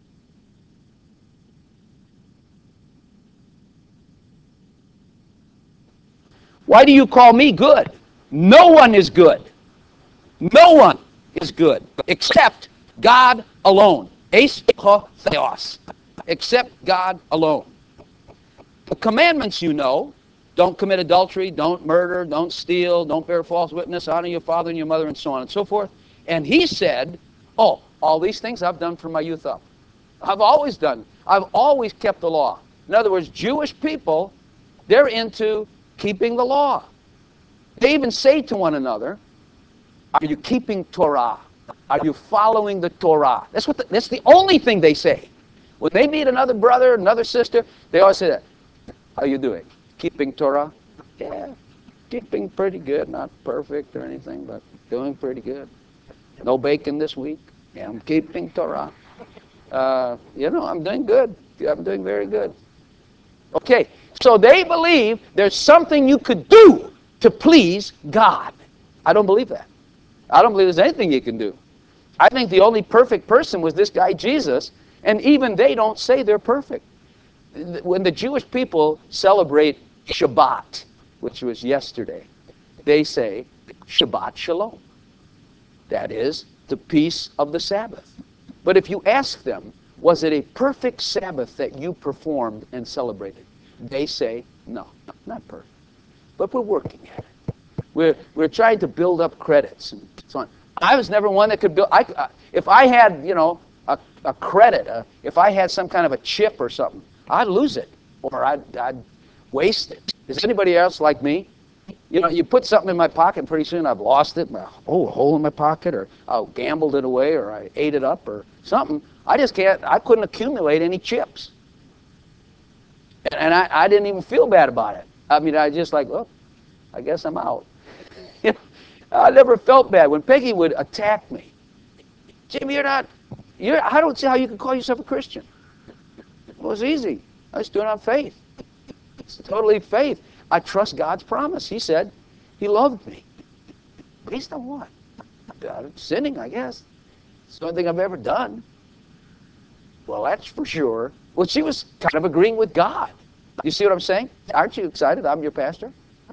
Why do you call me good? No one is good. No one is good except God alone. Eis ho theos. Except God alone. The commandments you know: don't commit adultery, don't murder, don't steal, don't bear false witness, honor your father and your mother, and so on and so forth. And he said, oh, all these things I've done from my youth up. I've always done. I've always kept the law. In other words, Jewish people, they're into keeping the law. They even say to one another, are you keeping Torah? Are you following the Torah? That's the only thing they say. When they meet another brother, another sister, they always say that. How you doing? Keeping Torah? Yeah, keeping pretty good. Not perfect or anything, but doing pretty good. No bacon this week. Yeah, I'm keeping Torah. I'm doing good. I'm doing very good. Okay, so they believe there's something you could do to please God. I don't believe that. I don't believe there's anything you can do. I think the only perfect person was this guy Jesus, and even they don't say they're perfect. When the Jewish people celebrate Shabbat, which was yesterday, they say Shabbat Shalom. That is the peace of the Sabbath. But if you ask them, was it a perfect Sabbath that you performed and celebrated? They say, no, not perfect. But we're working at it. We're trying to build up credits and so on. I was never one that could build. If I had, a credit, if I had some kind of a chip or something, I'd lose it or I'd waste it. Is anybody else like me? You put something in my pocket, and pretty soon I've lost it. Oh, a hole in my pocket, or I gambled it away, or I ate it up, or something. I couldn't accumulate any chips. And I didn't even feel bad about it. I mean, I just like, well, I guess I'm out. I never felt bad. When Peggy would attack me, Jimmy, I don't see how you can call yourself a Christian. It was easy. I was doing it on faith. It's totally faith. I trust God's promise. He said He loved me. Based on what? Sinning, I guess. It's the only thing I've ever done. Well, that's for sure. Well, she was kind of agreeing with God. You see what I'm saying? Aren't you excited? I'm your pastor.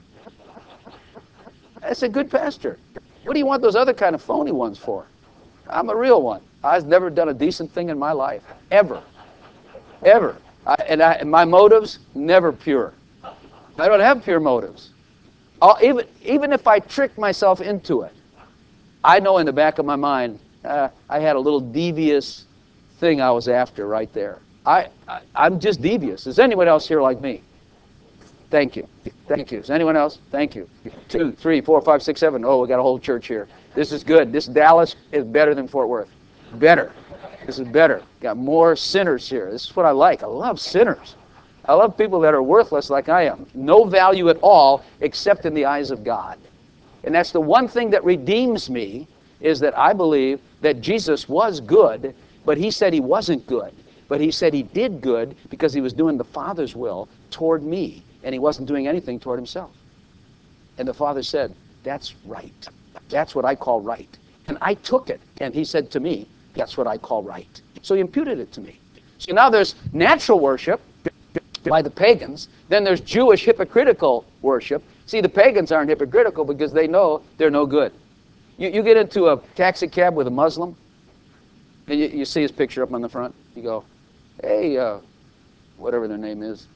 That's a good pastor. What do you want those other kind of phony ones for? I'm a real one. I've never done a decent thing in my life. Ever. Ever. And my motives, never pure. I don't have pure motives. Even if I trick myself into it, I know in the back of my mind, I had a little devious thing I was after right there. I'm just devious. Is anyone else here like me? Thank you. Thank you. Is anyone else? Thank you. 2, 3, 4, 5, 6, 7. Oh, we got a whole church here. This is good. This Dallas is better than Fort Worth. Better. This is better. Got more sinners here. This is what I like. I love sinners. I love people that are worthless like I am. No value at all except in the eyes of God. And that's the one thing that redeems me, is that I believe that Jesus was good, but He said He wasn't good. But He said He did good because He was doing the Father's will toward me, and He wasn't doing anything toward Himself. And the Father said, that's right. That's what I call right. And I took it, and He said to me, that's what I call right. So He imputed it to me. So now there's natural worship by the pagans. Then there's Jewish hypocritical worship. See, the pagans aren't hypocritical because they know they're no good. You get into a taxi cab with a Muslim, and you see his picture up on the front. You go, hey, whatever their name is,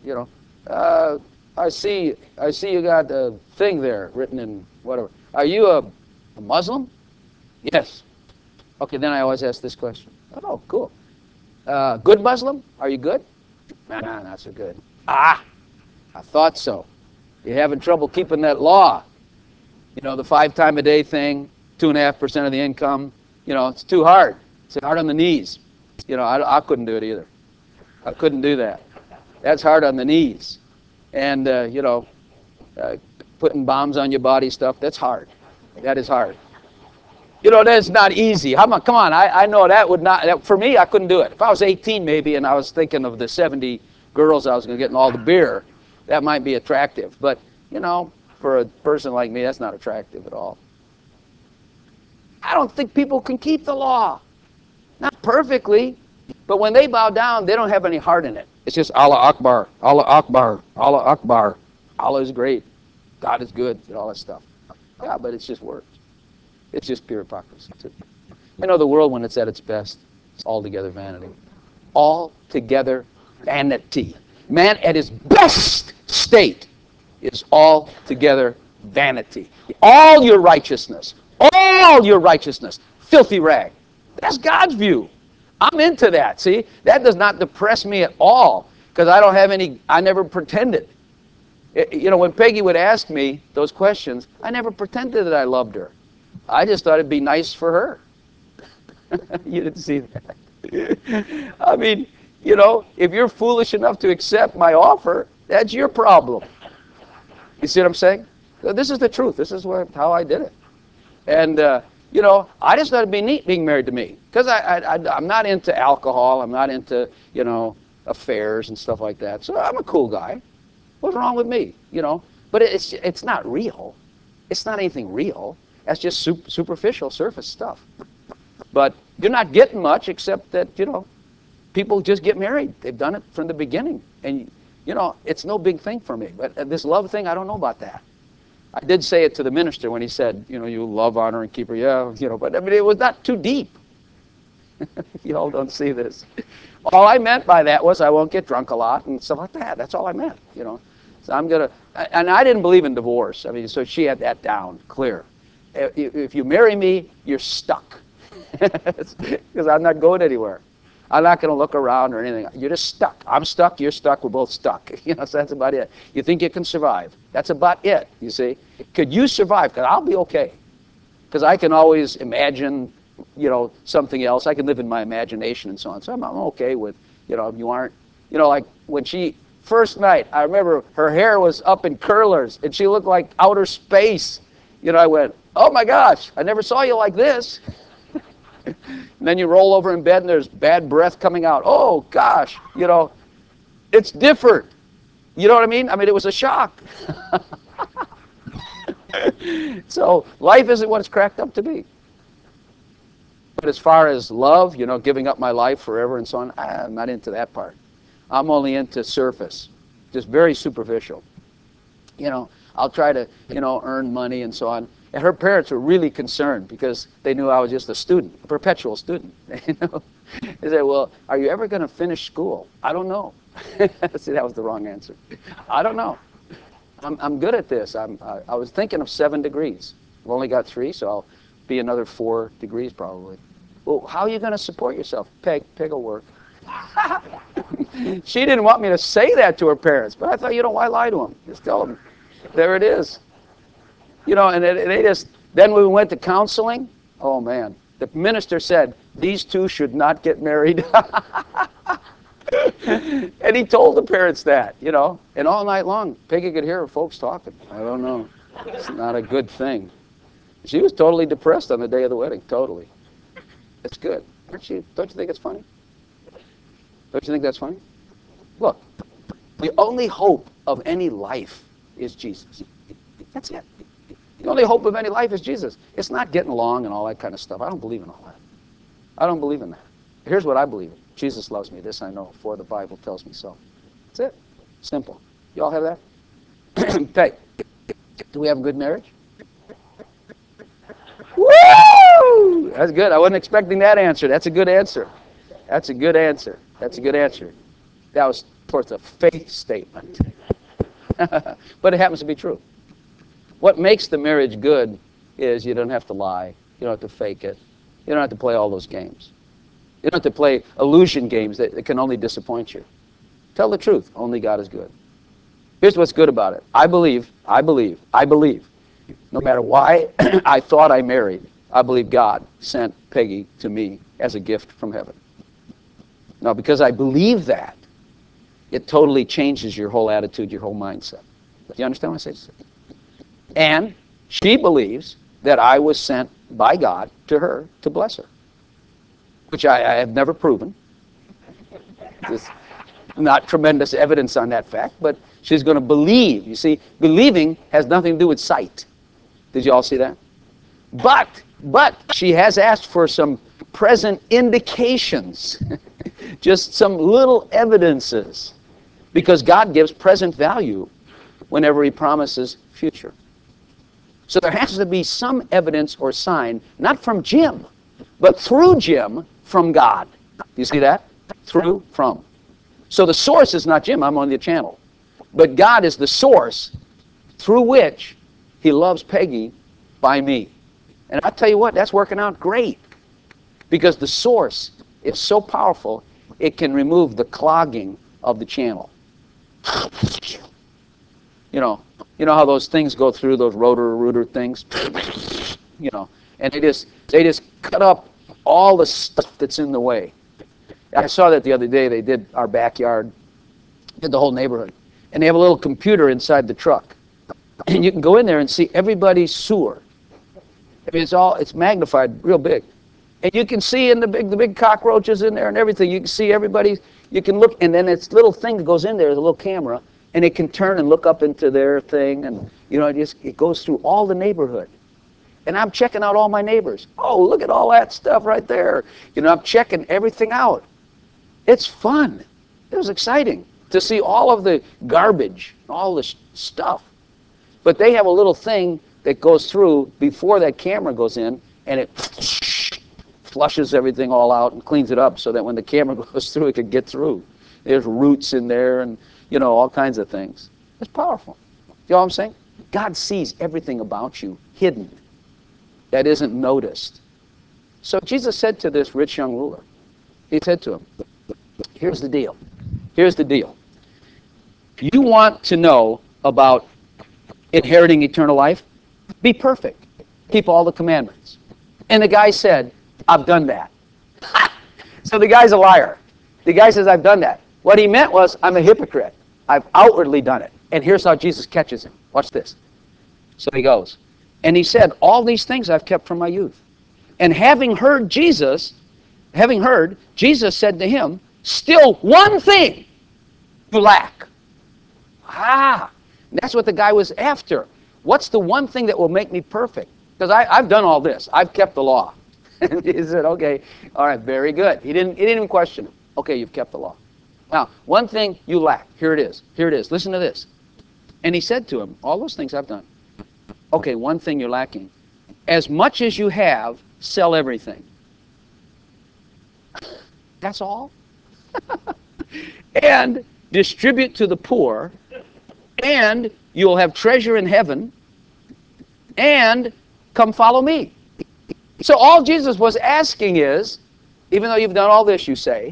I see you got a thing there written in whatever. Are you a Muslim? Yes. Okay, then I always ask this question. Oh, cool. Good Muslim? Are you good? Nah, not so good. I thought so. You're having trouble keeping that law. The 5 times a day thing, 2.5% of the income. It's too hard. It's hard on the knees. I couldn't do it either. I couldn't do that. That's hard on the knees. And, putting bombs on your body stuff, that's hard. That is hard. That's not easy. Come on, I know that would not, for me, I couldn't do it. If I was 18 maybe and I was thinking of the 70 girls I was going to get in all the beer, that might be attractive. But, for a person like me, that's not attractive at all. I don't think people can keep the law. Not perfectly, but when they bow down, they don't have any heart in it. It's just Allah Akbar, Allah Akbar, Allah Akbar. Allah is great. God is good, and all that stuff. Yeah, but it's just words. It's just pure hypocrisy, too. The world, when it's at its best, it's altogether vanity. Altogether vanity. Man at his best state is altogether vanity. All your righteousness, filthy rag. That's God's view. I'm into that, see? That does not depress me at all, because I never pretended. When Peggy would ask me those questions, I never pretended that I loved her. I just thought it'd be nice for her. You didn't see that. I mean, if you're foolish enough to accept my offer, that's your problem. You see what I'm saying? This is the truth. This is how I did it. And, I just thought it'd be neat being married to me. Because I'm not into alcohol. I'm not into, affairs and stuff like that. So I'm a cool guy. What's wrong with me? But it's not real. It's not anything real. That's just superficial, surface stuff. But you're not getting much except that, people just get married. They've done it from the beginning. And, it's no big thing for me. But this love thing, I don't know about that. I did say it to the minister when he said, you love, honor, and keep her. Yeah, but I mean, it was not too deep. You all don't see this. All I meant by that was I won't get drunk a lot and stuff like that. That's all I meant, So I'm going to, and I didn't believe in divorce. I mean, so she had that down, clear. If you marry me, you're stuck. Because I'm not going anywhere. I'm not going to look around or anything. You're just stuck. I'm stuck. You're stuck. We're both stuck. So that's about it. You think you can survive. That's about it, you see. Could you survive? Because I'll be okay. Because I can always imagine, something else. I can live in my imagination and so on. So I'm okay with, you aren't, like when first night, I remember her hair was up in curlers and she looked like outer space. I went, oh my gosh, I never saw you like this. And then you roll over in bed and there's bad breath coming out. Oh, gosh, it's different. You know what I mean? I mean, it was a shock. So life isn't what it's cracked up to be. But as far as love, giving up my life forever and so on, I'm not into that part. I'm only into surface, just very superficial. I'll try to, earn money and so on. And her parents were really concerned because they knew I was just a student, a perpetual student. They said, well, are you ever going to finish school? I don't know. See, that was the wrong answer. I don't know. I'm good at this. I was thinking of 7 degrees. I've only got 3, so I'll be another 4 degrees probably. Well, how are you going to support yourself? Peg will work. She didn't want me to say that to her parents, but I thought, why lie to them? Just tell them. There it is. And they just, then we went to counseling. Oh, man. The minister said, these two should not get married. And he told the parents that, And all night long, Peggy could hear her folks talking. I don't know. It's not a good thing. She was totally depressed on the day of the wedding. Totally. It's good. Don't you think it's funny? Don't you think that's funny? Look, the only hope of any life is Jesus. That's it. The only hope of any life is Jesus. It's not getting along and all that kind of stuff. I don't believe in all that. I don't believe in that. Here's what I believe in. Jesus loves me. This I know, for the Bible tells me so. That's it. Simple. You all have that? Hey, do we have a good marriage? Woo! That's good. I wasn't expecting that answer. That's a good answer. That's a good answer. That's a good answer. That was, of course, a faith statement. But it happens to be true. What makes the marriage good is you don't have to lie. You don't have to fake it. You don't have to play all those games. You don't have to play illusion games that can only disappoint you. Tell the truth. Only God is good. Here's what's good about it. I believe, no matter why I thought I married, I believe God sent Peggy to me as a gift from heaven. Now, because I believe that, it totally changes your whole attitude, your whole mindset. Do you understand what I say? And she believes that I was sent by God to her to bless her, which I have never proven. There's not tremendous evidence on that fact, but she's going to believe. You see, believing has nothing to do with sight. Did you all see that? But she has asked for some present indications, just some little evidences, because God gives present value whenever He promises future. So there has to be some evidence or sign, not from Jim, but through Jim, from God. You see that? Through, from. So the source is not Jim, I'm on the channel. But God is the source through which He loves Peggy by me. And I tell you what, that's working out great. Because the source is so powerful, it can remove the clogging of the channel. You know, you know how those things go through, those rotor things, you know, and they just cut up all the stuff that's in the way. I saw that the other day. They did our backyard, did the whole neighborhood, and they have a little computer inside the truck, and you can go in there and see everybody's sewer. I mean, it's magnified real big, and you can see in the big cockroaches in there and everything. You can see everybody. You can look, and then this little thing that goes in there, is a little camera, and it can turn and look up into their thing, and you know, it goes through all the neighborhood. And I'm checking out all my neighbors. Oh, look at all that stuff right there. You know, I'm checking everything out. It's fun. It was exciting to see all of the garbage, all the stuff. But they have a little thing that goes through before that camera goes in, and it flushes everything all out and cleans it up so that when the camera goes through, it can get through. There's roots in there and, you know, all kinds of things. It's powerful. You know what I'm saying? God sees everything about you hidden that isn't noticed. So Jesus said to this rich young ruler, he said to him, here's the deal. Here's the deal. You want to know about inheriting eternal life? Be perfect. Keep all the commandments. And the guy said, I've done that. So the guy's a liar. The guy says, I've done that. What he meant was, I'm a hypocrite. I've outwardly done it. And here's how Jesus catches him. Watch this. So he goes, and he said, all these things I've kept from my youth. And having heard, Jesus said to him, still one thing you lack. That's what the guy was after. What's the one thing that will make me perfect? Because I've done all this. I've kept the law. And he said, okay, all right, very good. He didn't even question him. Okay, you've kept the law. Now, one thing you lack. Here it is. Here it is. Listen to this. And he said to him, all those things I've done. Okay, one thing you're lacking. As much as you have, sell everything. That's all? And distribute to the poor, and you'll have treasure in heaven, and come follow me. So all Jesus was asking is, even though you've done all this, you say,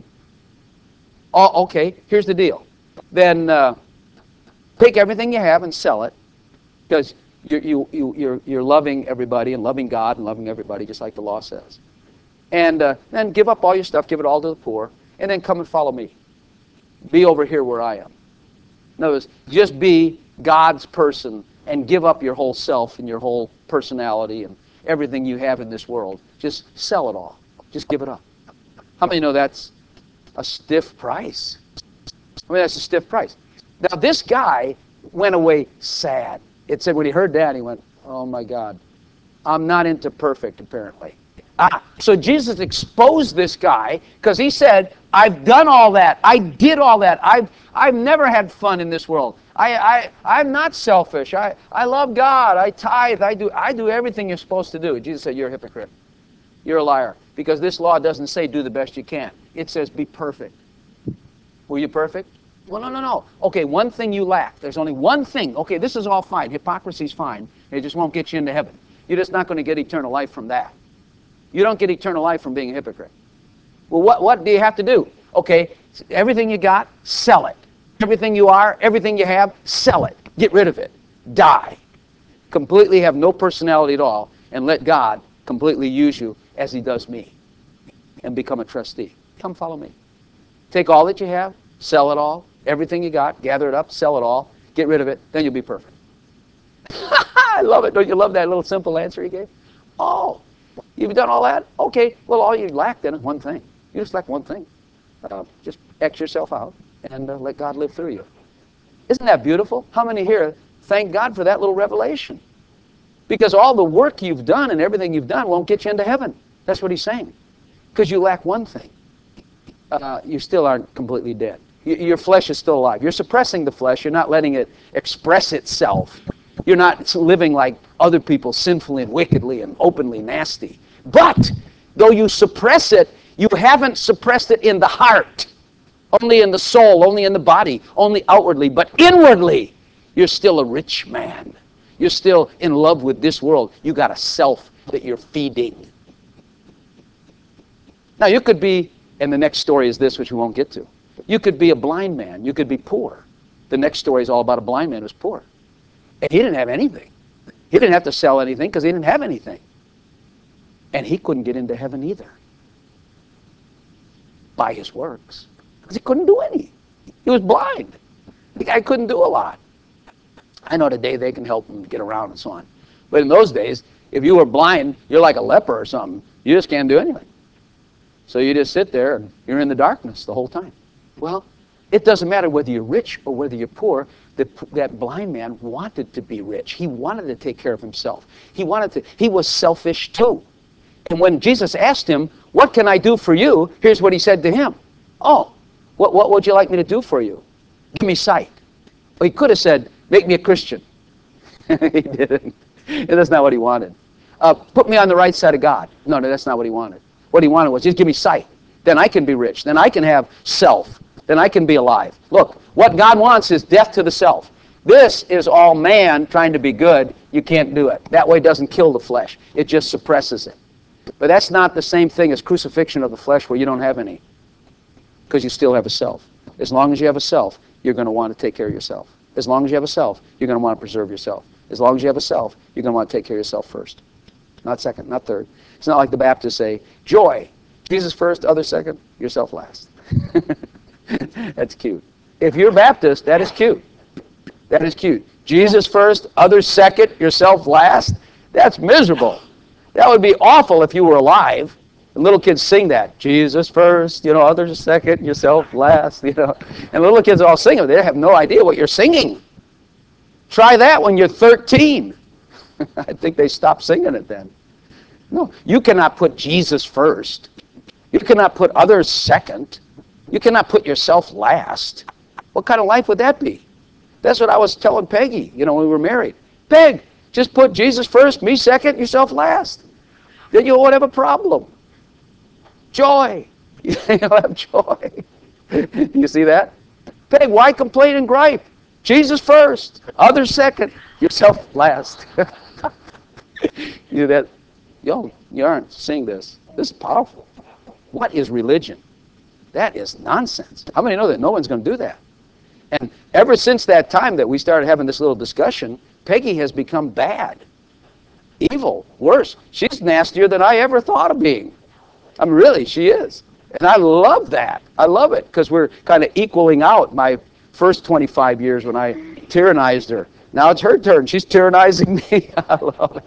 oh, okay, here's the deal. Then take everything you have and sell it, because you're loving everybody and loving God and loving everybody, just like the law says. And then give up all your stuff, give it all to the poor, and then come and follow me. Be over here where I am. In other words, just be God's person and give up your whole self and your whole personality and everything you have in this world. Just sell it all. Just give it up. How many know that's a stiff price? I mean, that's a stiff price. Now, this guy went away sad. It said when he heard that, he went, oh my God, I'm not into perfect, apparently. So Jesus exposed this guy because he said, I've done all that. I did all that. I've never had fun in this world. I'm not selfish. I love God. I tithe. I do everything you're supposed to do. Jesus said, you're a hypocrite. You're a liar. Because this law doesn't say do the best you can. It says be perfect. Were you perfect? Well, no. Okay, one thing you lack. There's only one thing. Okay, this is all fine. Hypocrisy's fine. It just won't get you into heaven. You're just not going to get eternal life from that. You don't get eternal life from being a hypocrite. Well, what do you have to do? Okay, everything you got, sell it. Everything you are, everything you have, sell it. Get rid of it. Die. Completely have no personality at all, and let God completely use you as he does me, and become a trustee. Come follow me. Take all that you have, sell it all, everything you got, gather it up, sell it all, get rid of it, then you'll be perfect. I love it. Don't you love that little simple answer he gave? Oh, you've done all that? Okay, well, all you lack then is one thing. You just lack one thing. Just X yourself out and let God live through you. Isn't that beautiful? How many here thank God for that little revelation? Because all the work you've done and everything you've done won't get you into heaven. That's what he's saying. Because you lack one thing. You still aren't completely dead. Your flesh is still alive. You're suppressing the flesh. You're not letting it express itself. You're not living like other people, sinfully and wickedly and openly nasty. But though you suppress it, you haven't suppressed it in the heart. Only in the soul, only in the body, only outwardly. But inwardly, you're still a rich man. You're still in love with this world. You got a self that you're feeding. Now you could be, and the next story is this, which we won't get to. You could be a blind man. You could be poor. The next story is all about a blind man who's poor. And he didn't have anything. He didn't have to sell anything because he didn't have anything. And he couldn't get into heaven either by his works because he couldn't do any. He was blind. The guy couldn't do a lot. I know today they can help him get around and so on. But in those days, if you were blind, you're like a leper or something. You just can't do anything. So you just sit there and you're in the darkness the whole time. Well, it doesn't matter whether you're rich or whether you're poor. That blind man wanted to be rich. He wanted to take care of himself. He was selfish too. And when Jesus asked him, what can I do for you? Here's what he said to him. Oh, what would you like me to do for you? Give me sight. Well, he could have said, make me a Christian. He didn't. That's not what he wanted. Put me on the right side of God. No, that's not what he wanted. What he wanted was just give me sight. Then I can be rich. Then I can have self. Then I can be alive. Look, what God wants is death to the self. This is all man trying to be good. You can't do it. That way it doesn't kill the flesh. It just suppresses it. But that's not the same thing as crucifixion of the flesh where you don't have any. Because you still have a self. As long as you have a self, you're going to want to take care of yourself. As long as you have a self, you're going to want to preserve yourself. As long as you have a self, you're going to want to take care of yourself first. Not second, not third. It's not like the Baptists say, joy, Jesus first, others second, yourself last. That's cute. If you're Baptist, that is cute. That is cute. Jesus first, others second, yourself last. That's miserable. That would be awful if you were alive. And little kids sing that. Jesus first, others second, yourself last, And the little kids are all singing. They have no idea what you're singing. Try that when you're 13. I think they stopped singing it then. No, you cannot put Jesus first. You cannot put others second. You cannot put yourself last. What kind of life would that be? That's what I was telling Peggy, when we were married. Peg, just put Jesus first, me second, yourself last. Then you won't have a problem. Joy. You'll have joy. You see that? Peg, why complain and gripe? Jesus first, others second, yourself last. You do that? You aren't seeing this. This is powerful. What is religion? That is nonsense. How many know that no one's going to do that? And ever since that time that we started having this little discussion, Peggy has become bad, evil, worse. She's nastier than I ever thought of being. Really, she is. And I love that. I love it because we're kind of equaling out my first 25 years when I tyrannized her. Now it's her turn. She's tyrannizing me. I love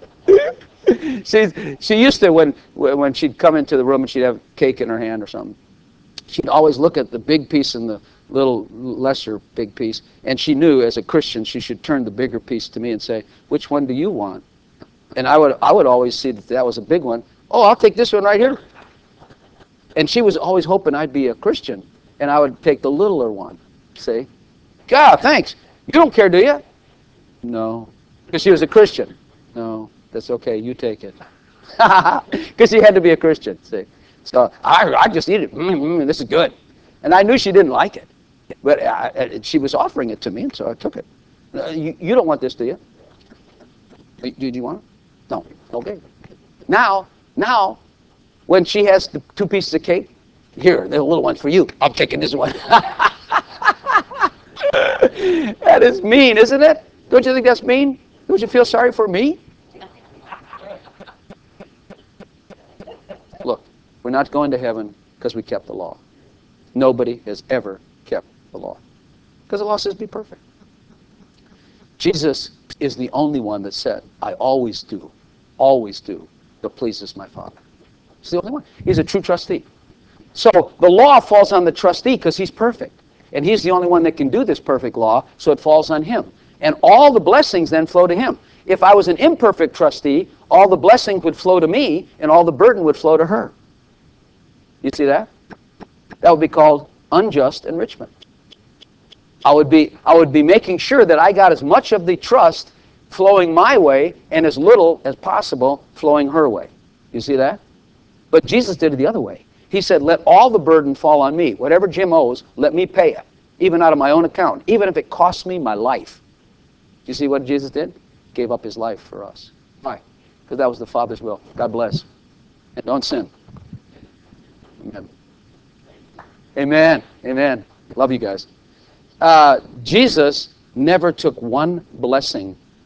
it. She used to, when she'd come into the room and she'd have cake in her hand or something, she'd always look at the big piece and the little lesser big piece, and she knew as a Christian she should turn the bigger piece to me and say, which one do you want? And I would always see that was a big one. Oh, I'll take this one right here. And she was always hoping I'd be a Christian, and I would take the littler one. See? God, thanks. You don't care, do you? No. Because she was a Christian. No, that's okay. You take it. Because she had to be a Christian. See? So I just eat it. This is good. And I knew she didn't like it. But she was offering it to me, and so I took it. You don't want this, do you? Do you want it? No. Okay. Now, when she has the 2 pieces of cake, here, the little one's for you. I'm taking this one. That is mean, isn't it? Don't you think that's mean? Don't you feel sorry for me? Look, we're not going to heaven because we kept the law. Nobody has ever kept the law. Because the law says be perfect. Jesus is the only one that said, I always do what pleases my Father. He's the only one. He's a true trustee. So the law falls on the trustee because he's perfect. And he's the only one that can do this perfect law, so it falls on him. And all the blessings then flow to him. If I was an imperfect trustee, all the blessings would flow to me, and all the burden would flow to her. You see that? That would be called unjust enrichment. I would be making sure that I got as much of the trust flowing my way and as little as possible flowing her way. You see that? But Jesus did it the other way. He said, let all the burden fall on me. Whatever Jim owes, let me pay it, even out of my own account, even if it costs me my life. Do you see what Jesus did? Gave up his life for us. Why? Because that was the Father's will. God bless. And don't sin. Amen. Amen. Amen. Love you guys. Jesus never took one blessing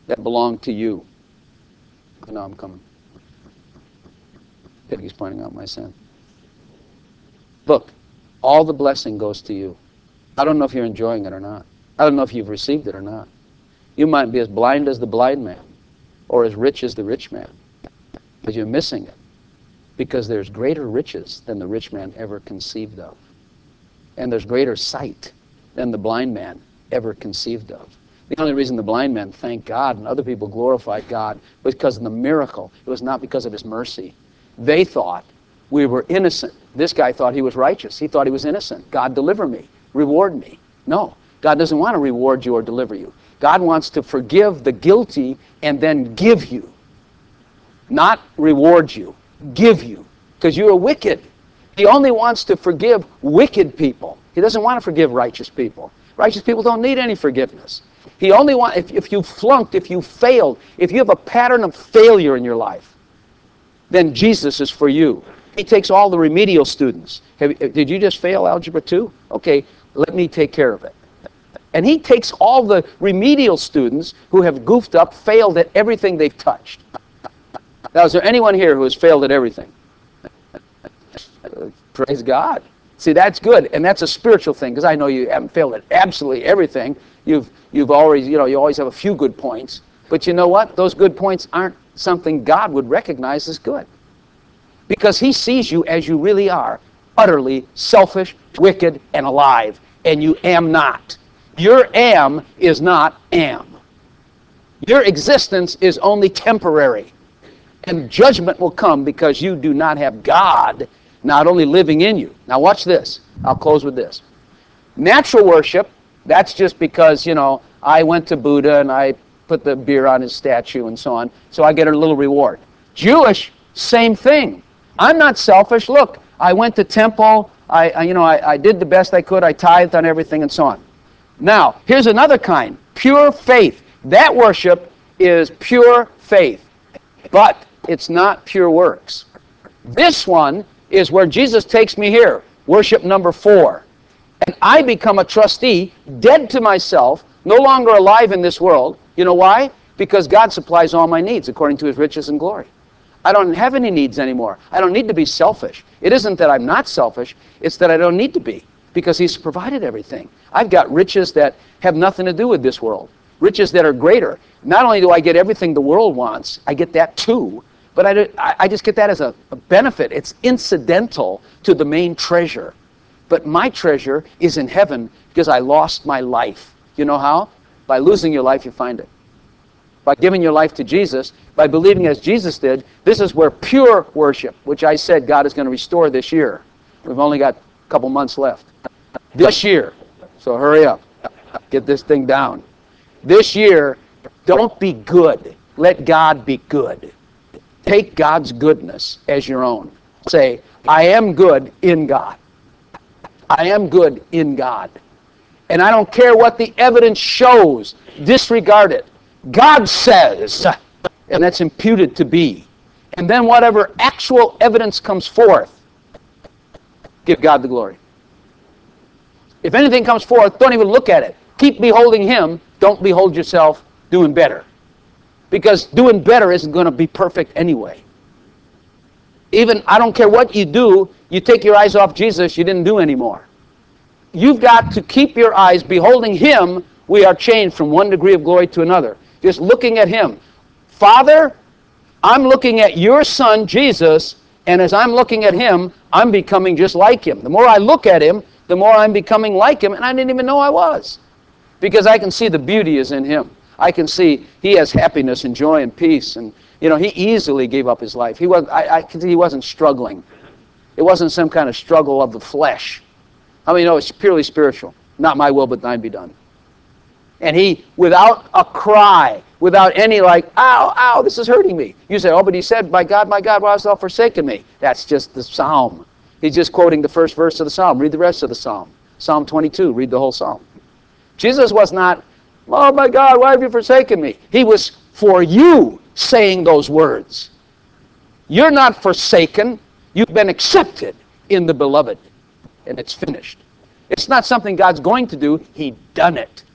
that belong to you. I know I'm coming. Peggy's pointing out my sin. Look, all the blessing goes to you. I don't know if you're enjoying it or not. I don't know if you've received it or not. You might be as blind as the blind man or as rich as the rich man, but you're missing it because there's greater riches than the rich man ever conceived of. And there's greater sight than the blind man ever conceived of. The only reason the blind man thanked God and other people glorified God was because of the miracle. It was not because of his mercy. They thought we were innocent. This guy thought he was righteous. He thought he was innocent. God, deliver me. Reward me. No, God doesn't want to reward you or deliver you. God wants to forgive the guilty and then give you. Not reward you. Give you. Because you are wicked. He only wants to forgive wicked people. He doesn't want to forgive righteous people. Righteous people don't need any forgiveness. He only wants, if you flunked, if you failed, if you have a pattern of failure in your life, then Jesus is for you. He takes all the remedial students. Did you just fail Algebra 2? Okay, let me take care of it. And he takes all the remedial students who have goofed up, failed at everything they've touched. Now, is there anyone here who has failed at everything? Praise God. See, that's good, and that's a spiritual thing, because I know you haven't failed at absolutely everything. You've always, you always have a few good points. But you know what? Those good points aren't something God would recognize as good. Because he sees you as you really are, utterly selfish, wicked, and alive, and you am not. Your am is not am. Your existence is only temporary. And judgment will come because you do not have God not only living in you. Now watch this. I'll close with this. Natural worship, that's just because, I went to Buddha and I put the beer on his statue and so on, so I get a little reward. Jewish, same thing. I'm not selfish. Look, I went to temple, I did the best I could, I tithed on everything and so on. Now, here's another kind, pure faith. That worship is pure faith, but it's not pure works. This one is where Jesus takes me here, worship number 4. And I become a trustee, dead to myself, no longer alive in this world. You know why? Because God supplies all my needs according to his riches and glory. I don't have any needs anymore. I don't need to be selfish. It isn't that I'm not selfish, it's that I don't need to be, because he's provided everything. I've got riches that have nothing to do with this world, riches that are greater. Not only do I get everything the world wants, I get that too, but I just get that as a benefit. It's incidental to the main treasure. But my treasure is in heaven because I lost my life. You know how? By losing your life, you find it. By giving your life to Jesus, by believing as Jesus did, this is where pure worship, which I said God is going to restore this year. We've only got a couple months left. This year. So hurry up. Get this thing down. This year, don't be good. Let God be good. Take God's goodness as your own. Say, I am good in God. I am good in God. And I don't care what the evidence shows. Disregard it. God says, and that's imputed to be. And then whatever actual evidence comes forth, give God the glory. If anything comes forth, don't even look at it. Keep beholding him. Don't behold yourself doing better. Because doing better isn't going to be perfect anyway. Even, I don't care what you do, you take your eyes off Jesus, you didn't do anymore. You've got to keep your eyes beholding him. We are changed from one degree of glory to another. Just looking at him. Father, I'm looking at your son, Jesus, and as I'm looking at him, I'm becoming just like him. The more I look at him, the more I'm becoming like him, and I didn't even know I was. Because I can see the beauty is in him. I can see he has happiness and joy and peace, and he easily gave up his life. I can see he wasn't struggling. It wasn't some kind of struggle of the flesh. I mean, no, it's purely spiritual. Not my will, but thine be done. And he, without a cry, without any ow, ow, this is hurting me. You say, but he said, my God, why hast thou forsaken me? That's just the psalm. He's just quoting the first verse of the psalm. Read the rest of the psalm. Psalm 22, read the whole psalm. Jesus was not, oh my God, why have you forsaken me? He was for you saying those words. You're not forsaken. You've been accepted in the beloved. And it's finished. It's not something God's going to do. He done it.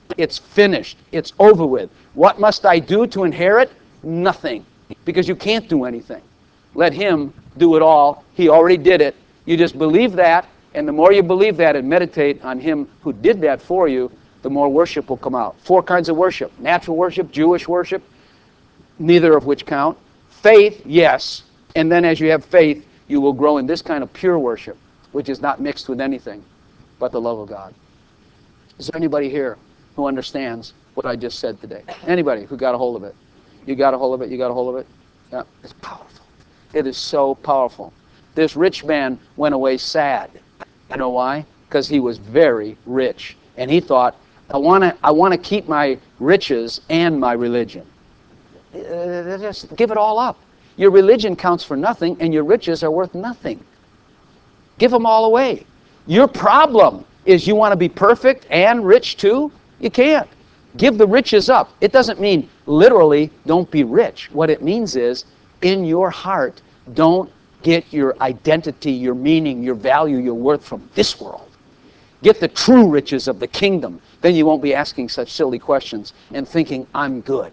It's finished. It's over with. What must I do to inherit? Nothing. Because you can't do anything. Let him do it all. He already did it. You just believe that, and the more you believe that and meditate on him who did that for you, the more worship will come out. 4 kinds of worship. Natural worship, Jewish worship, neither of which count. Faith, yes. And then as you have faith, you will grow in this kind of pure worship, which is not mixed with anything but the love of God. Is there anybody here who understands what I just said today? Anybody who got a hold of it? You got a hold of it? You got a hold of it? Yeah, it's powerful. It is so powerful. This rich man went away sad. You know why? Because he was very rich. And he thought, I want to keep my riches and my religion. Just give it all up. Your religion counts for nothing, and your riches are worth nothing. Give them all away. Your problem is you want to be perfect and rich too? You can't. Give the riches up. It doesn't mean literally don't be rich. What it means is in your heart, don't get your identity, your meaning, your value, your worth from this world. Get the true riches of the kingdom. Then you won't be asking such silly questions and thinking, I'm good.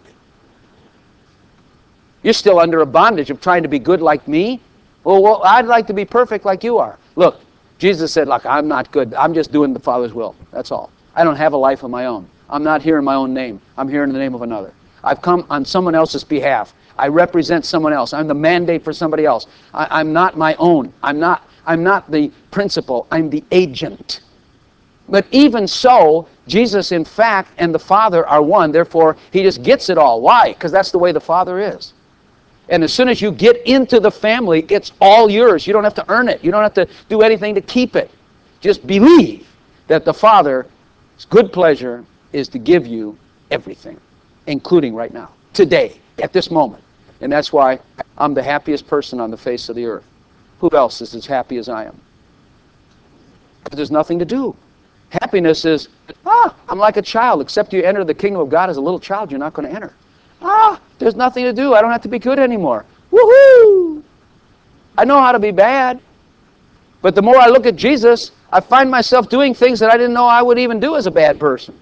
You're still under a bondage of trying to be good like me. Well, I'd like to be perfect like you are. Look, Jesus said, look, I'm not good. I'm just doing the Father's will. That's all. I don't have a life of my own. I'm not here in my own name. I'm here in the name of another. I've come on someone else's behalf. I represent someone else. I'm the mandate for somebody else. I'm not my own. I'm not the principal. I'm the agent. But even so, Jesus, in fact, and the Father are one. Therefore, he just gets it all. Why? Because that's the way the Father is. And as soon as you get into the family, it's all yours. You don't have to earn it. You don't have to do anything to keep it. Just believe that the Father's good pleasure is to give you everything, including right now, today, at this moment. And that's why I'm the happiest person on the face of the earth. Who else is as happy as I am? Because there's nothing to do. Happiness is, I'm like a child. Except you enter the kingdom of God as a little child, you're not going to enter. There's nothing to do. I don't have to be good anymore. Woohoo! I know how to be bad. But the more I look at Jesus, I find myself doing things that I didn't know I would even do as a bad person.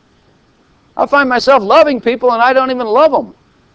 I find myself loving people and I don't even love them.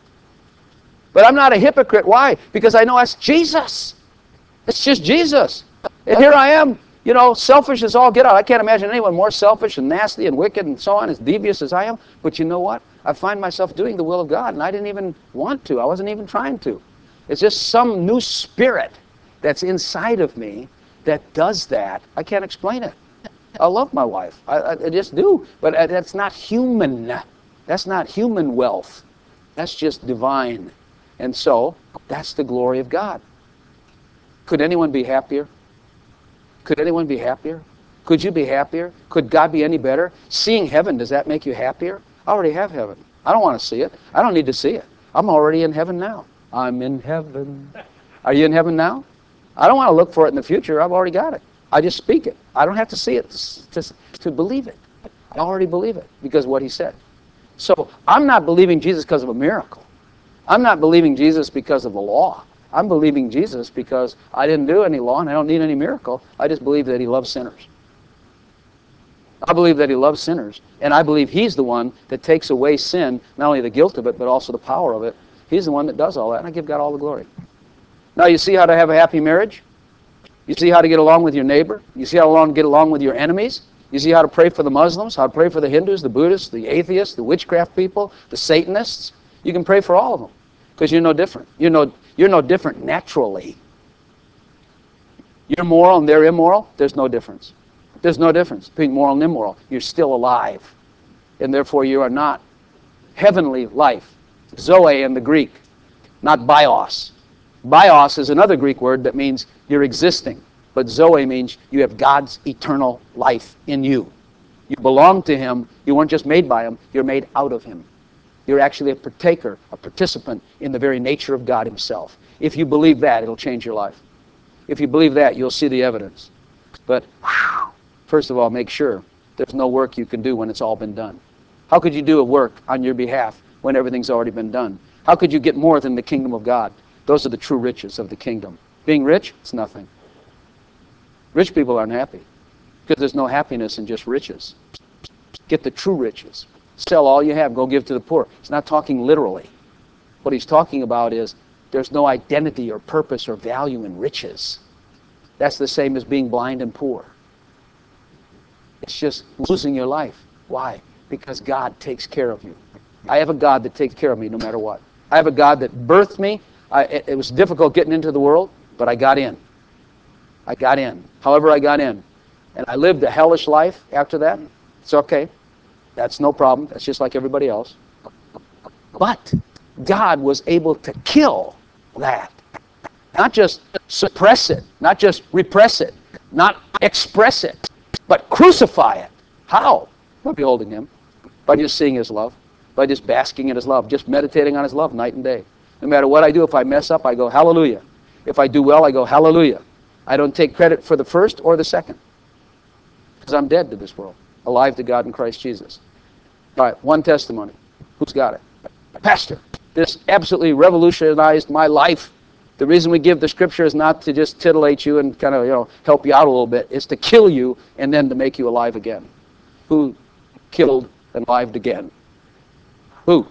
But I'm not a hypocrite. Why? Because I know it's Jesus. It's just Jesus. And here I am, selfish as all get out. I can't imagine anyone more selfish and nasty and wicked and so on, as devious as I am. But you know what? I find myself doing the will of God, and I didn't even want to. I wasn't even trying to. It's just some new spirit that's inside of me that does that. I can't explain it. I love my wife. I just do. But that's not human. That's not human wealth. That's just divine. And so, that's the glory of God. Could anyone be happier? Could anyone be happier? Could you be happier? Could God be any better? Seeing heaven, does that make you happier? I already have heaven. I don't want to see it. I don't need to see it. I'm already in heaven now. I'm in heaven. Are you in heaven now? I don't want to look for it in the future. I've already got it. I just speak it. I don't have to see it to believe it. I already believe it because of what he said. So I'm not believing Jesus because of a miracle. I'm not believing Jesus because of the law. I'm believing Jesus because I didn't do any law and I don't need any miracle. I just believe that he loves sinners. I believe that he loves sinners, and I believe he's the one that takes away sin, not only the guilt of it, but also the power of it. He's the one that does all that, and I give God all the glory. Now you see how to have a happy marriage? You see how to get along with your neighbor? You see how to get along with your enemies? You see how to pray for the Muslims, how to pray for the Hindus, the Buddhists, the atheists, the witchcraft people, the Satanists? You can pray for all of them, because you're no different. You're no different naturally. You're moral and they're immoral, there's no difference. There's no difference between moral and immoral. You're still alive. And therefore you are not heavenly life. Zoe in the Greek, not bios. Bios is another Greek word that means you're existing. But Zoe means you have God's eternal life in you. You belong to him. You weren't just made by him. You're made out of him. You're actually a partaker, a participant in the very nature of God himself. If you believe that, it'll change your life. If you believe that, you'll see the evidence. But first of all, make sure there's no work you can do when it's all been done. How could you do a work on your behalf when everything's already been done? How could you get more than the kingdom of God? Those are the true riches of the kingdom. Being rich, it's nothing. Rich people aren't happy because there's no happiness in just riches. Get the true riches. Sell all you have, go give to the poor. He's not talking literally. What he's talking about is there's no identity or purpose or value in riches. That's the same as being blind and poor. It's just losing your life. Why? Because God takes care of you. I have a God that takes care of me no matter what. I have a God that birthed me. It was difficult getting into the world, but I got in. I got in. However I got in. And I lived a hellish life after that. It's okay. That's no problem. That's just like everybody else. But God was able to kill that. Not just suppress it, not just repress it, not express it, but crucify it. How? By beholding Him, by just seeing His love, by just basking in His love, just meditating on His love night and day. No matter what I do, if I mess up, I go, hallelujah. If I do well, I go, hallelujah. I don't take credit for the first or the second, because I'm dead to this world, alive to God in Christ Jesus. All right, one testimony. Who's got it? Pastor, this absolutely revolutionized my life. The reason we give the scripture is not to just titillate you and kind of, help you out a little bit. It's to kill you and then to make you alive again. Who killed and lived again? Who?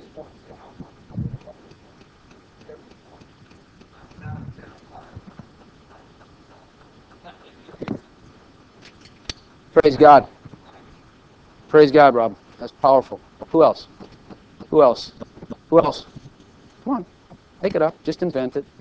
Praise God. Praise God, Rob. That's powerful. Who else? Who else? Who else? Come on. Make it up. Just invent it.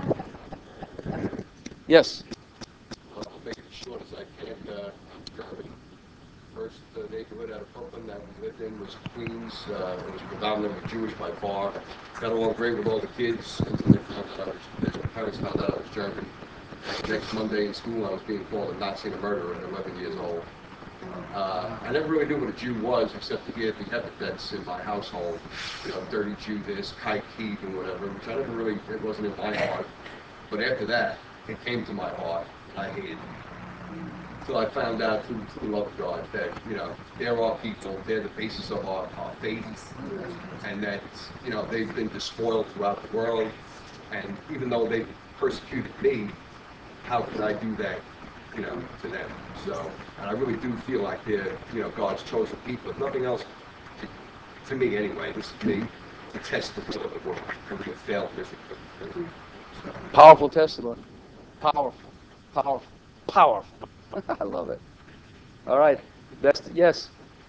Yes. I'll make it as short as I can. Germany. First neighborhood out of Brooklyn that we lived in was Queens. It was predominantly Jewish by far. Got along great with all the kids until their parents found out I was German. Next Monday in school, I was being called a Nazi and a murderer at 11 years old. I never really knew what a Jew was, except to hear the epithets in my household. Dirty Jew this, kike and whatever, which I never really, it wasn't in my heart. But after that, it came to my heart, and I hated it. Until I found out through the love of God that, there are people, they're the basis of our faith, and that, they've been despoiled throughout the world, and even though they persecuted me, how could I do that, to them? So, and I really do feel like they're, God's chosen people. If nothing else, to me anyway, this is me, to test the will of the world, and we have failed miserably. Powerful testimony. Powerful. Powerful. Powerful. I love it. All right. Yes.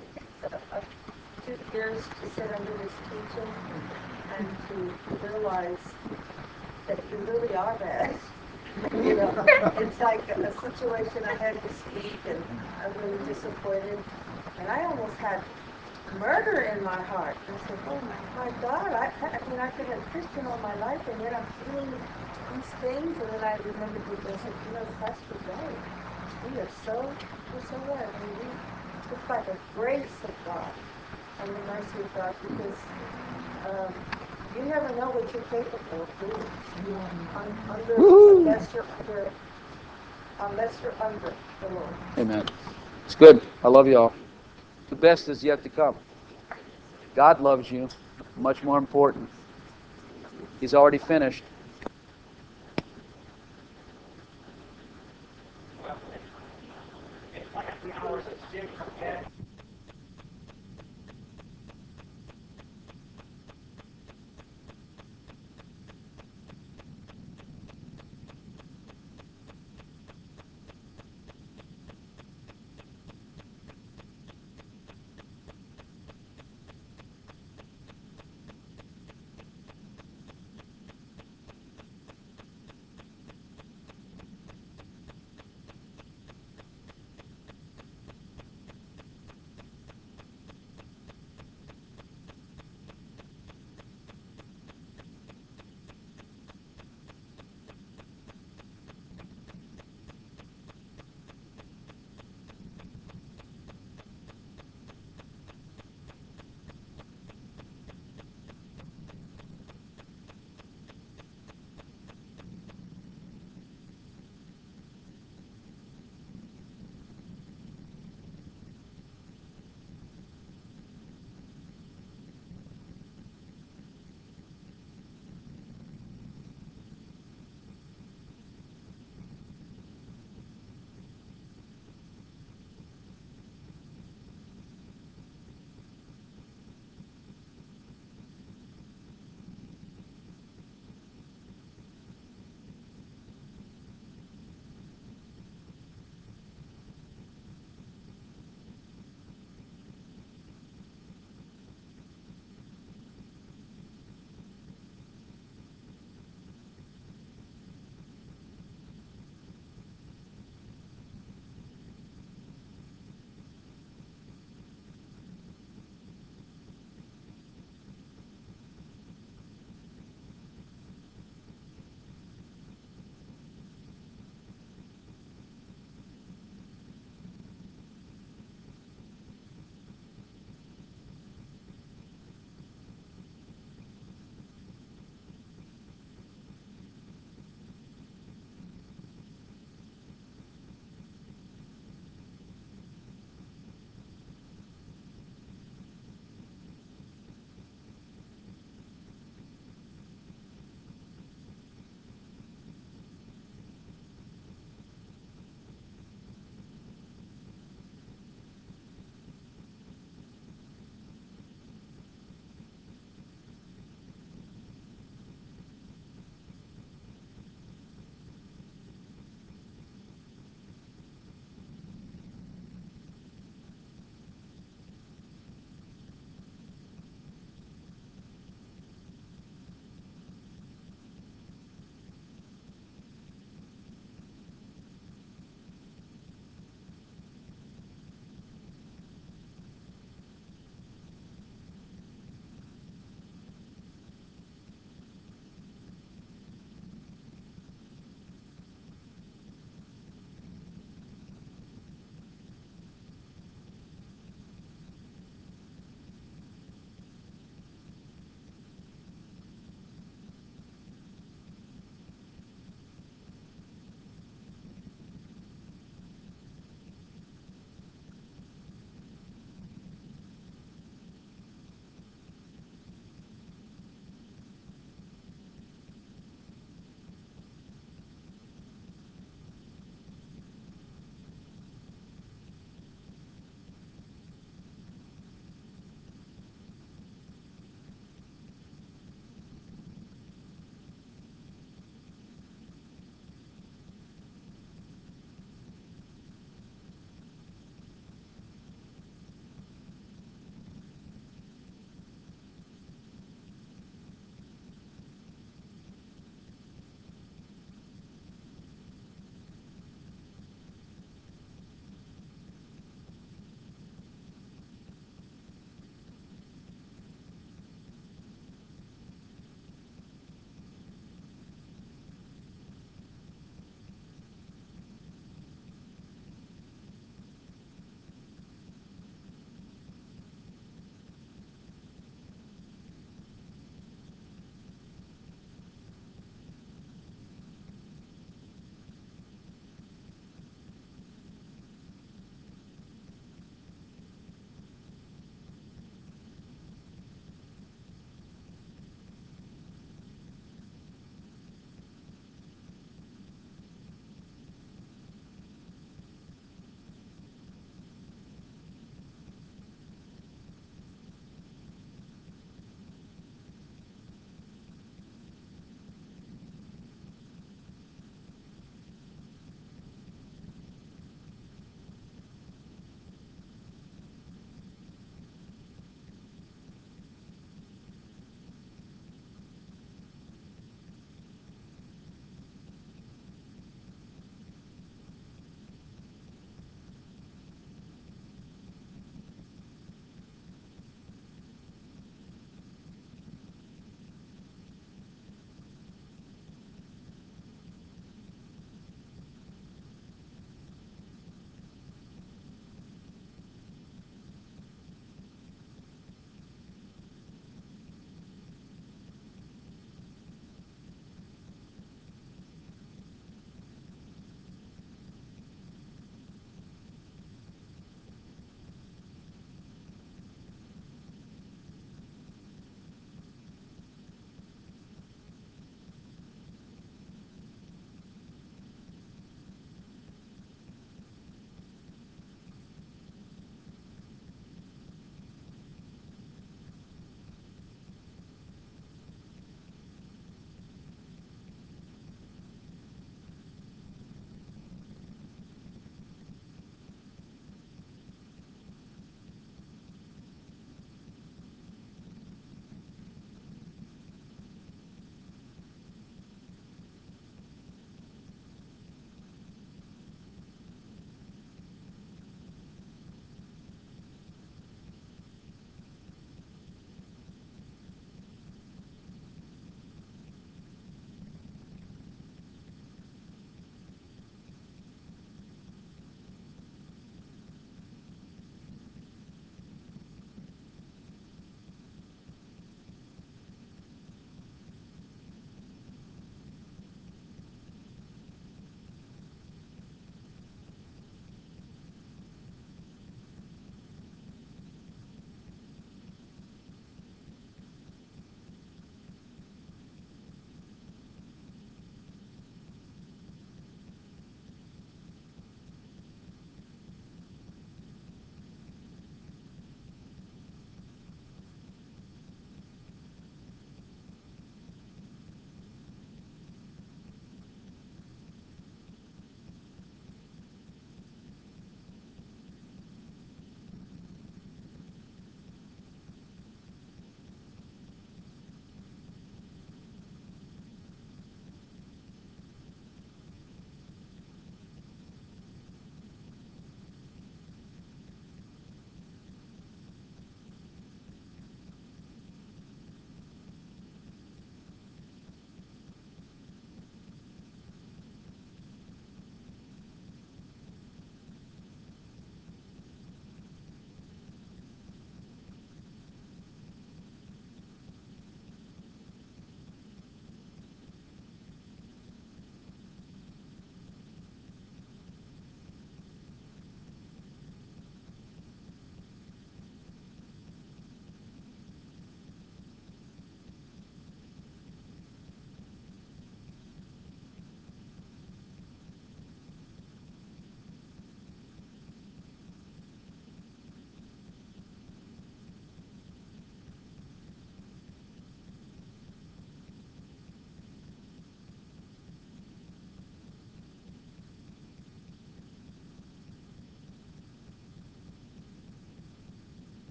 2 years to sit under this teaching and to realize that you really are bad. It's like a situation I had to speak, and I'm really disappointed. And I almost had murder in my heart. I said, oh my God, I've been a Christian all my life, and yet I'm feeling these things. And then I remembered what they said, Pastor Ray, you're so right. I mean, it's by the grace of God and the mercy of God, because you never know what you're capable of doing. Unless you're under the Lord. Amen. It's good. I love you all. The best is yet to come. God loves you. Much more important. He's already finished.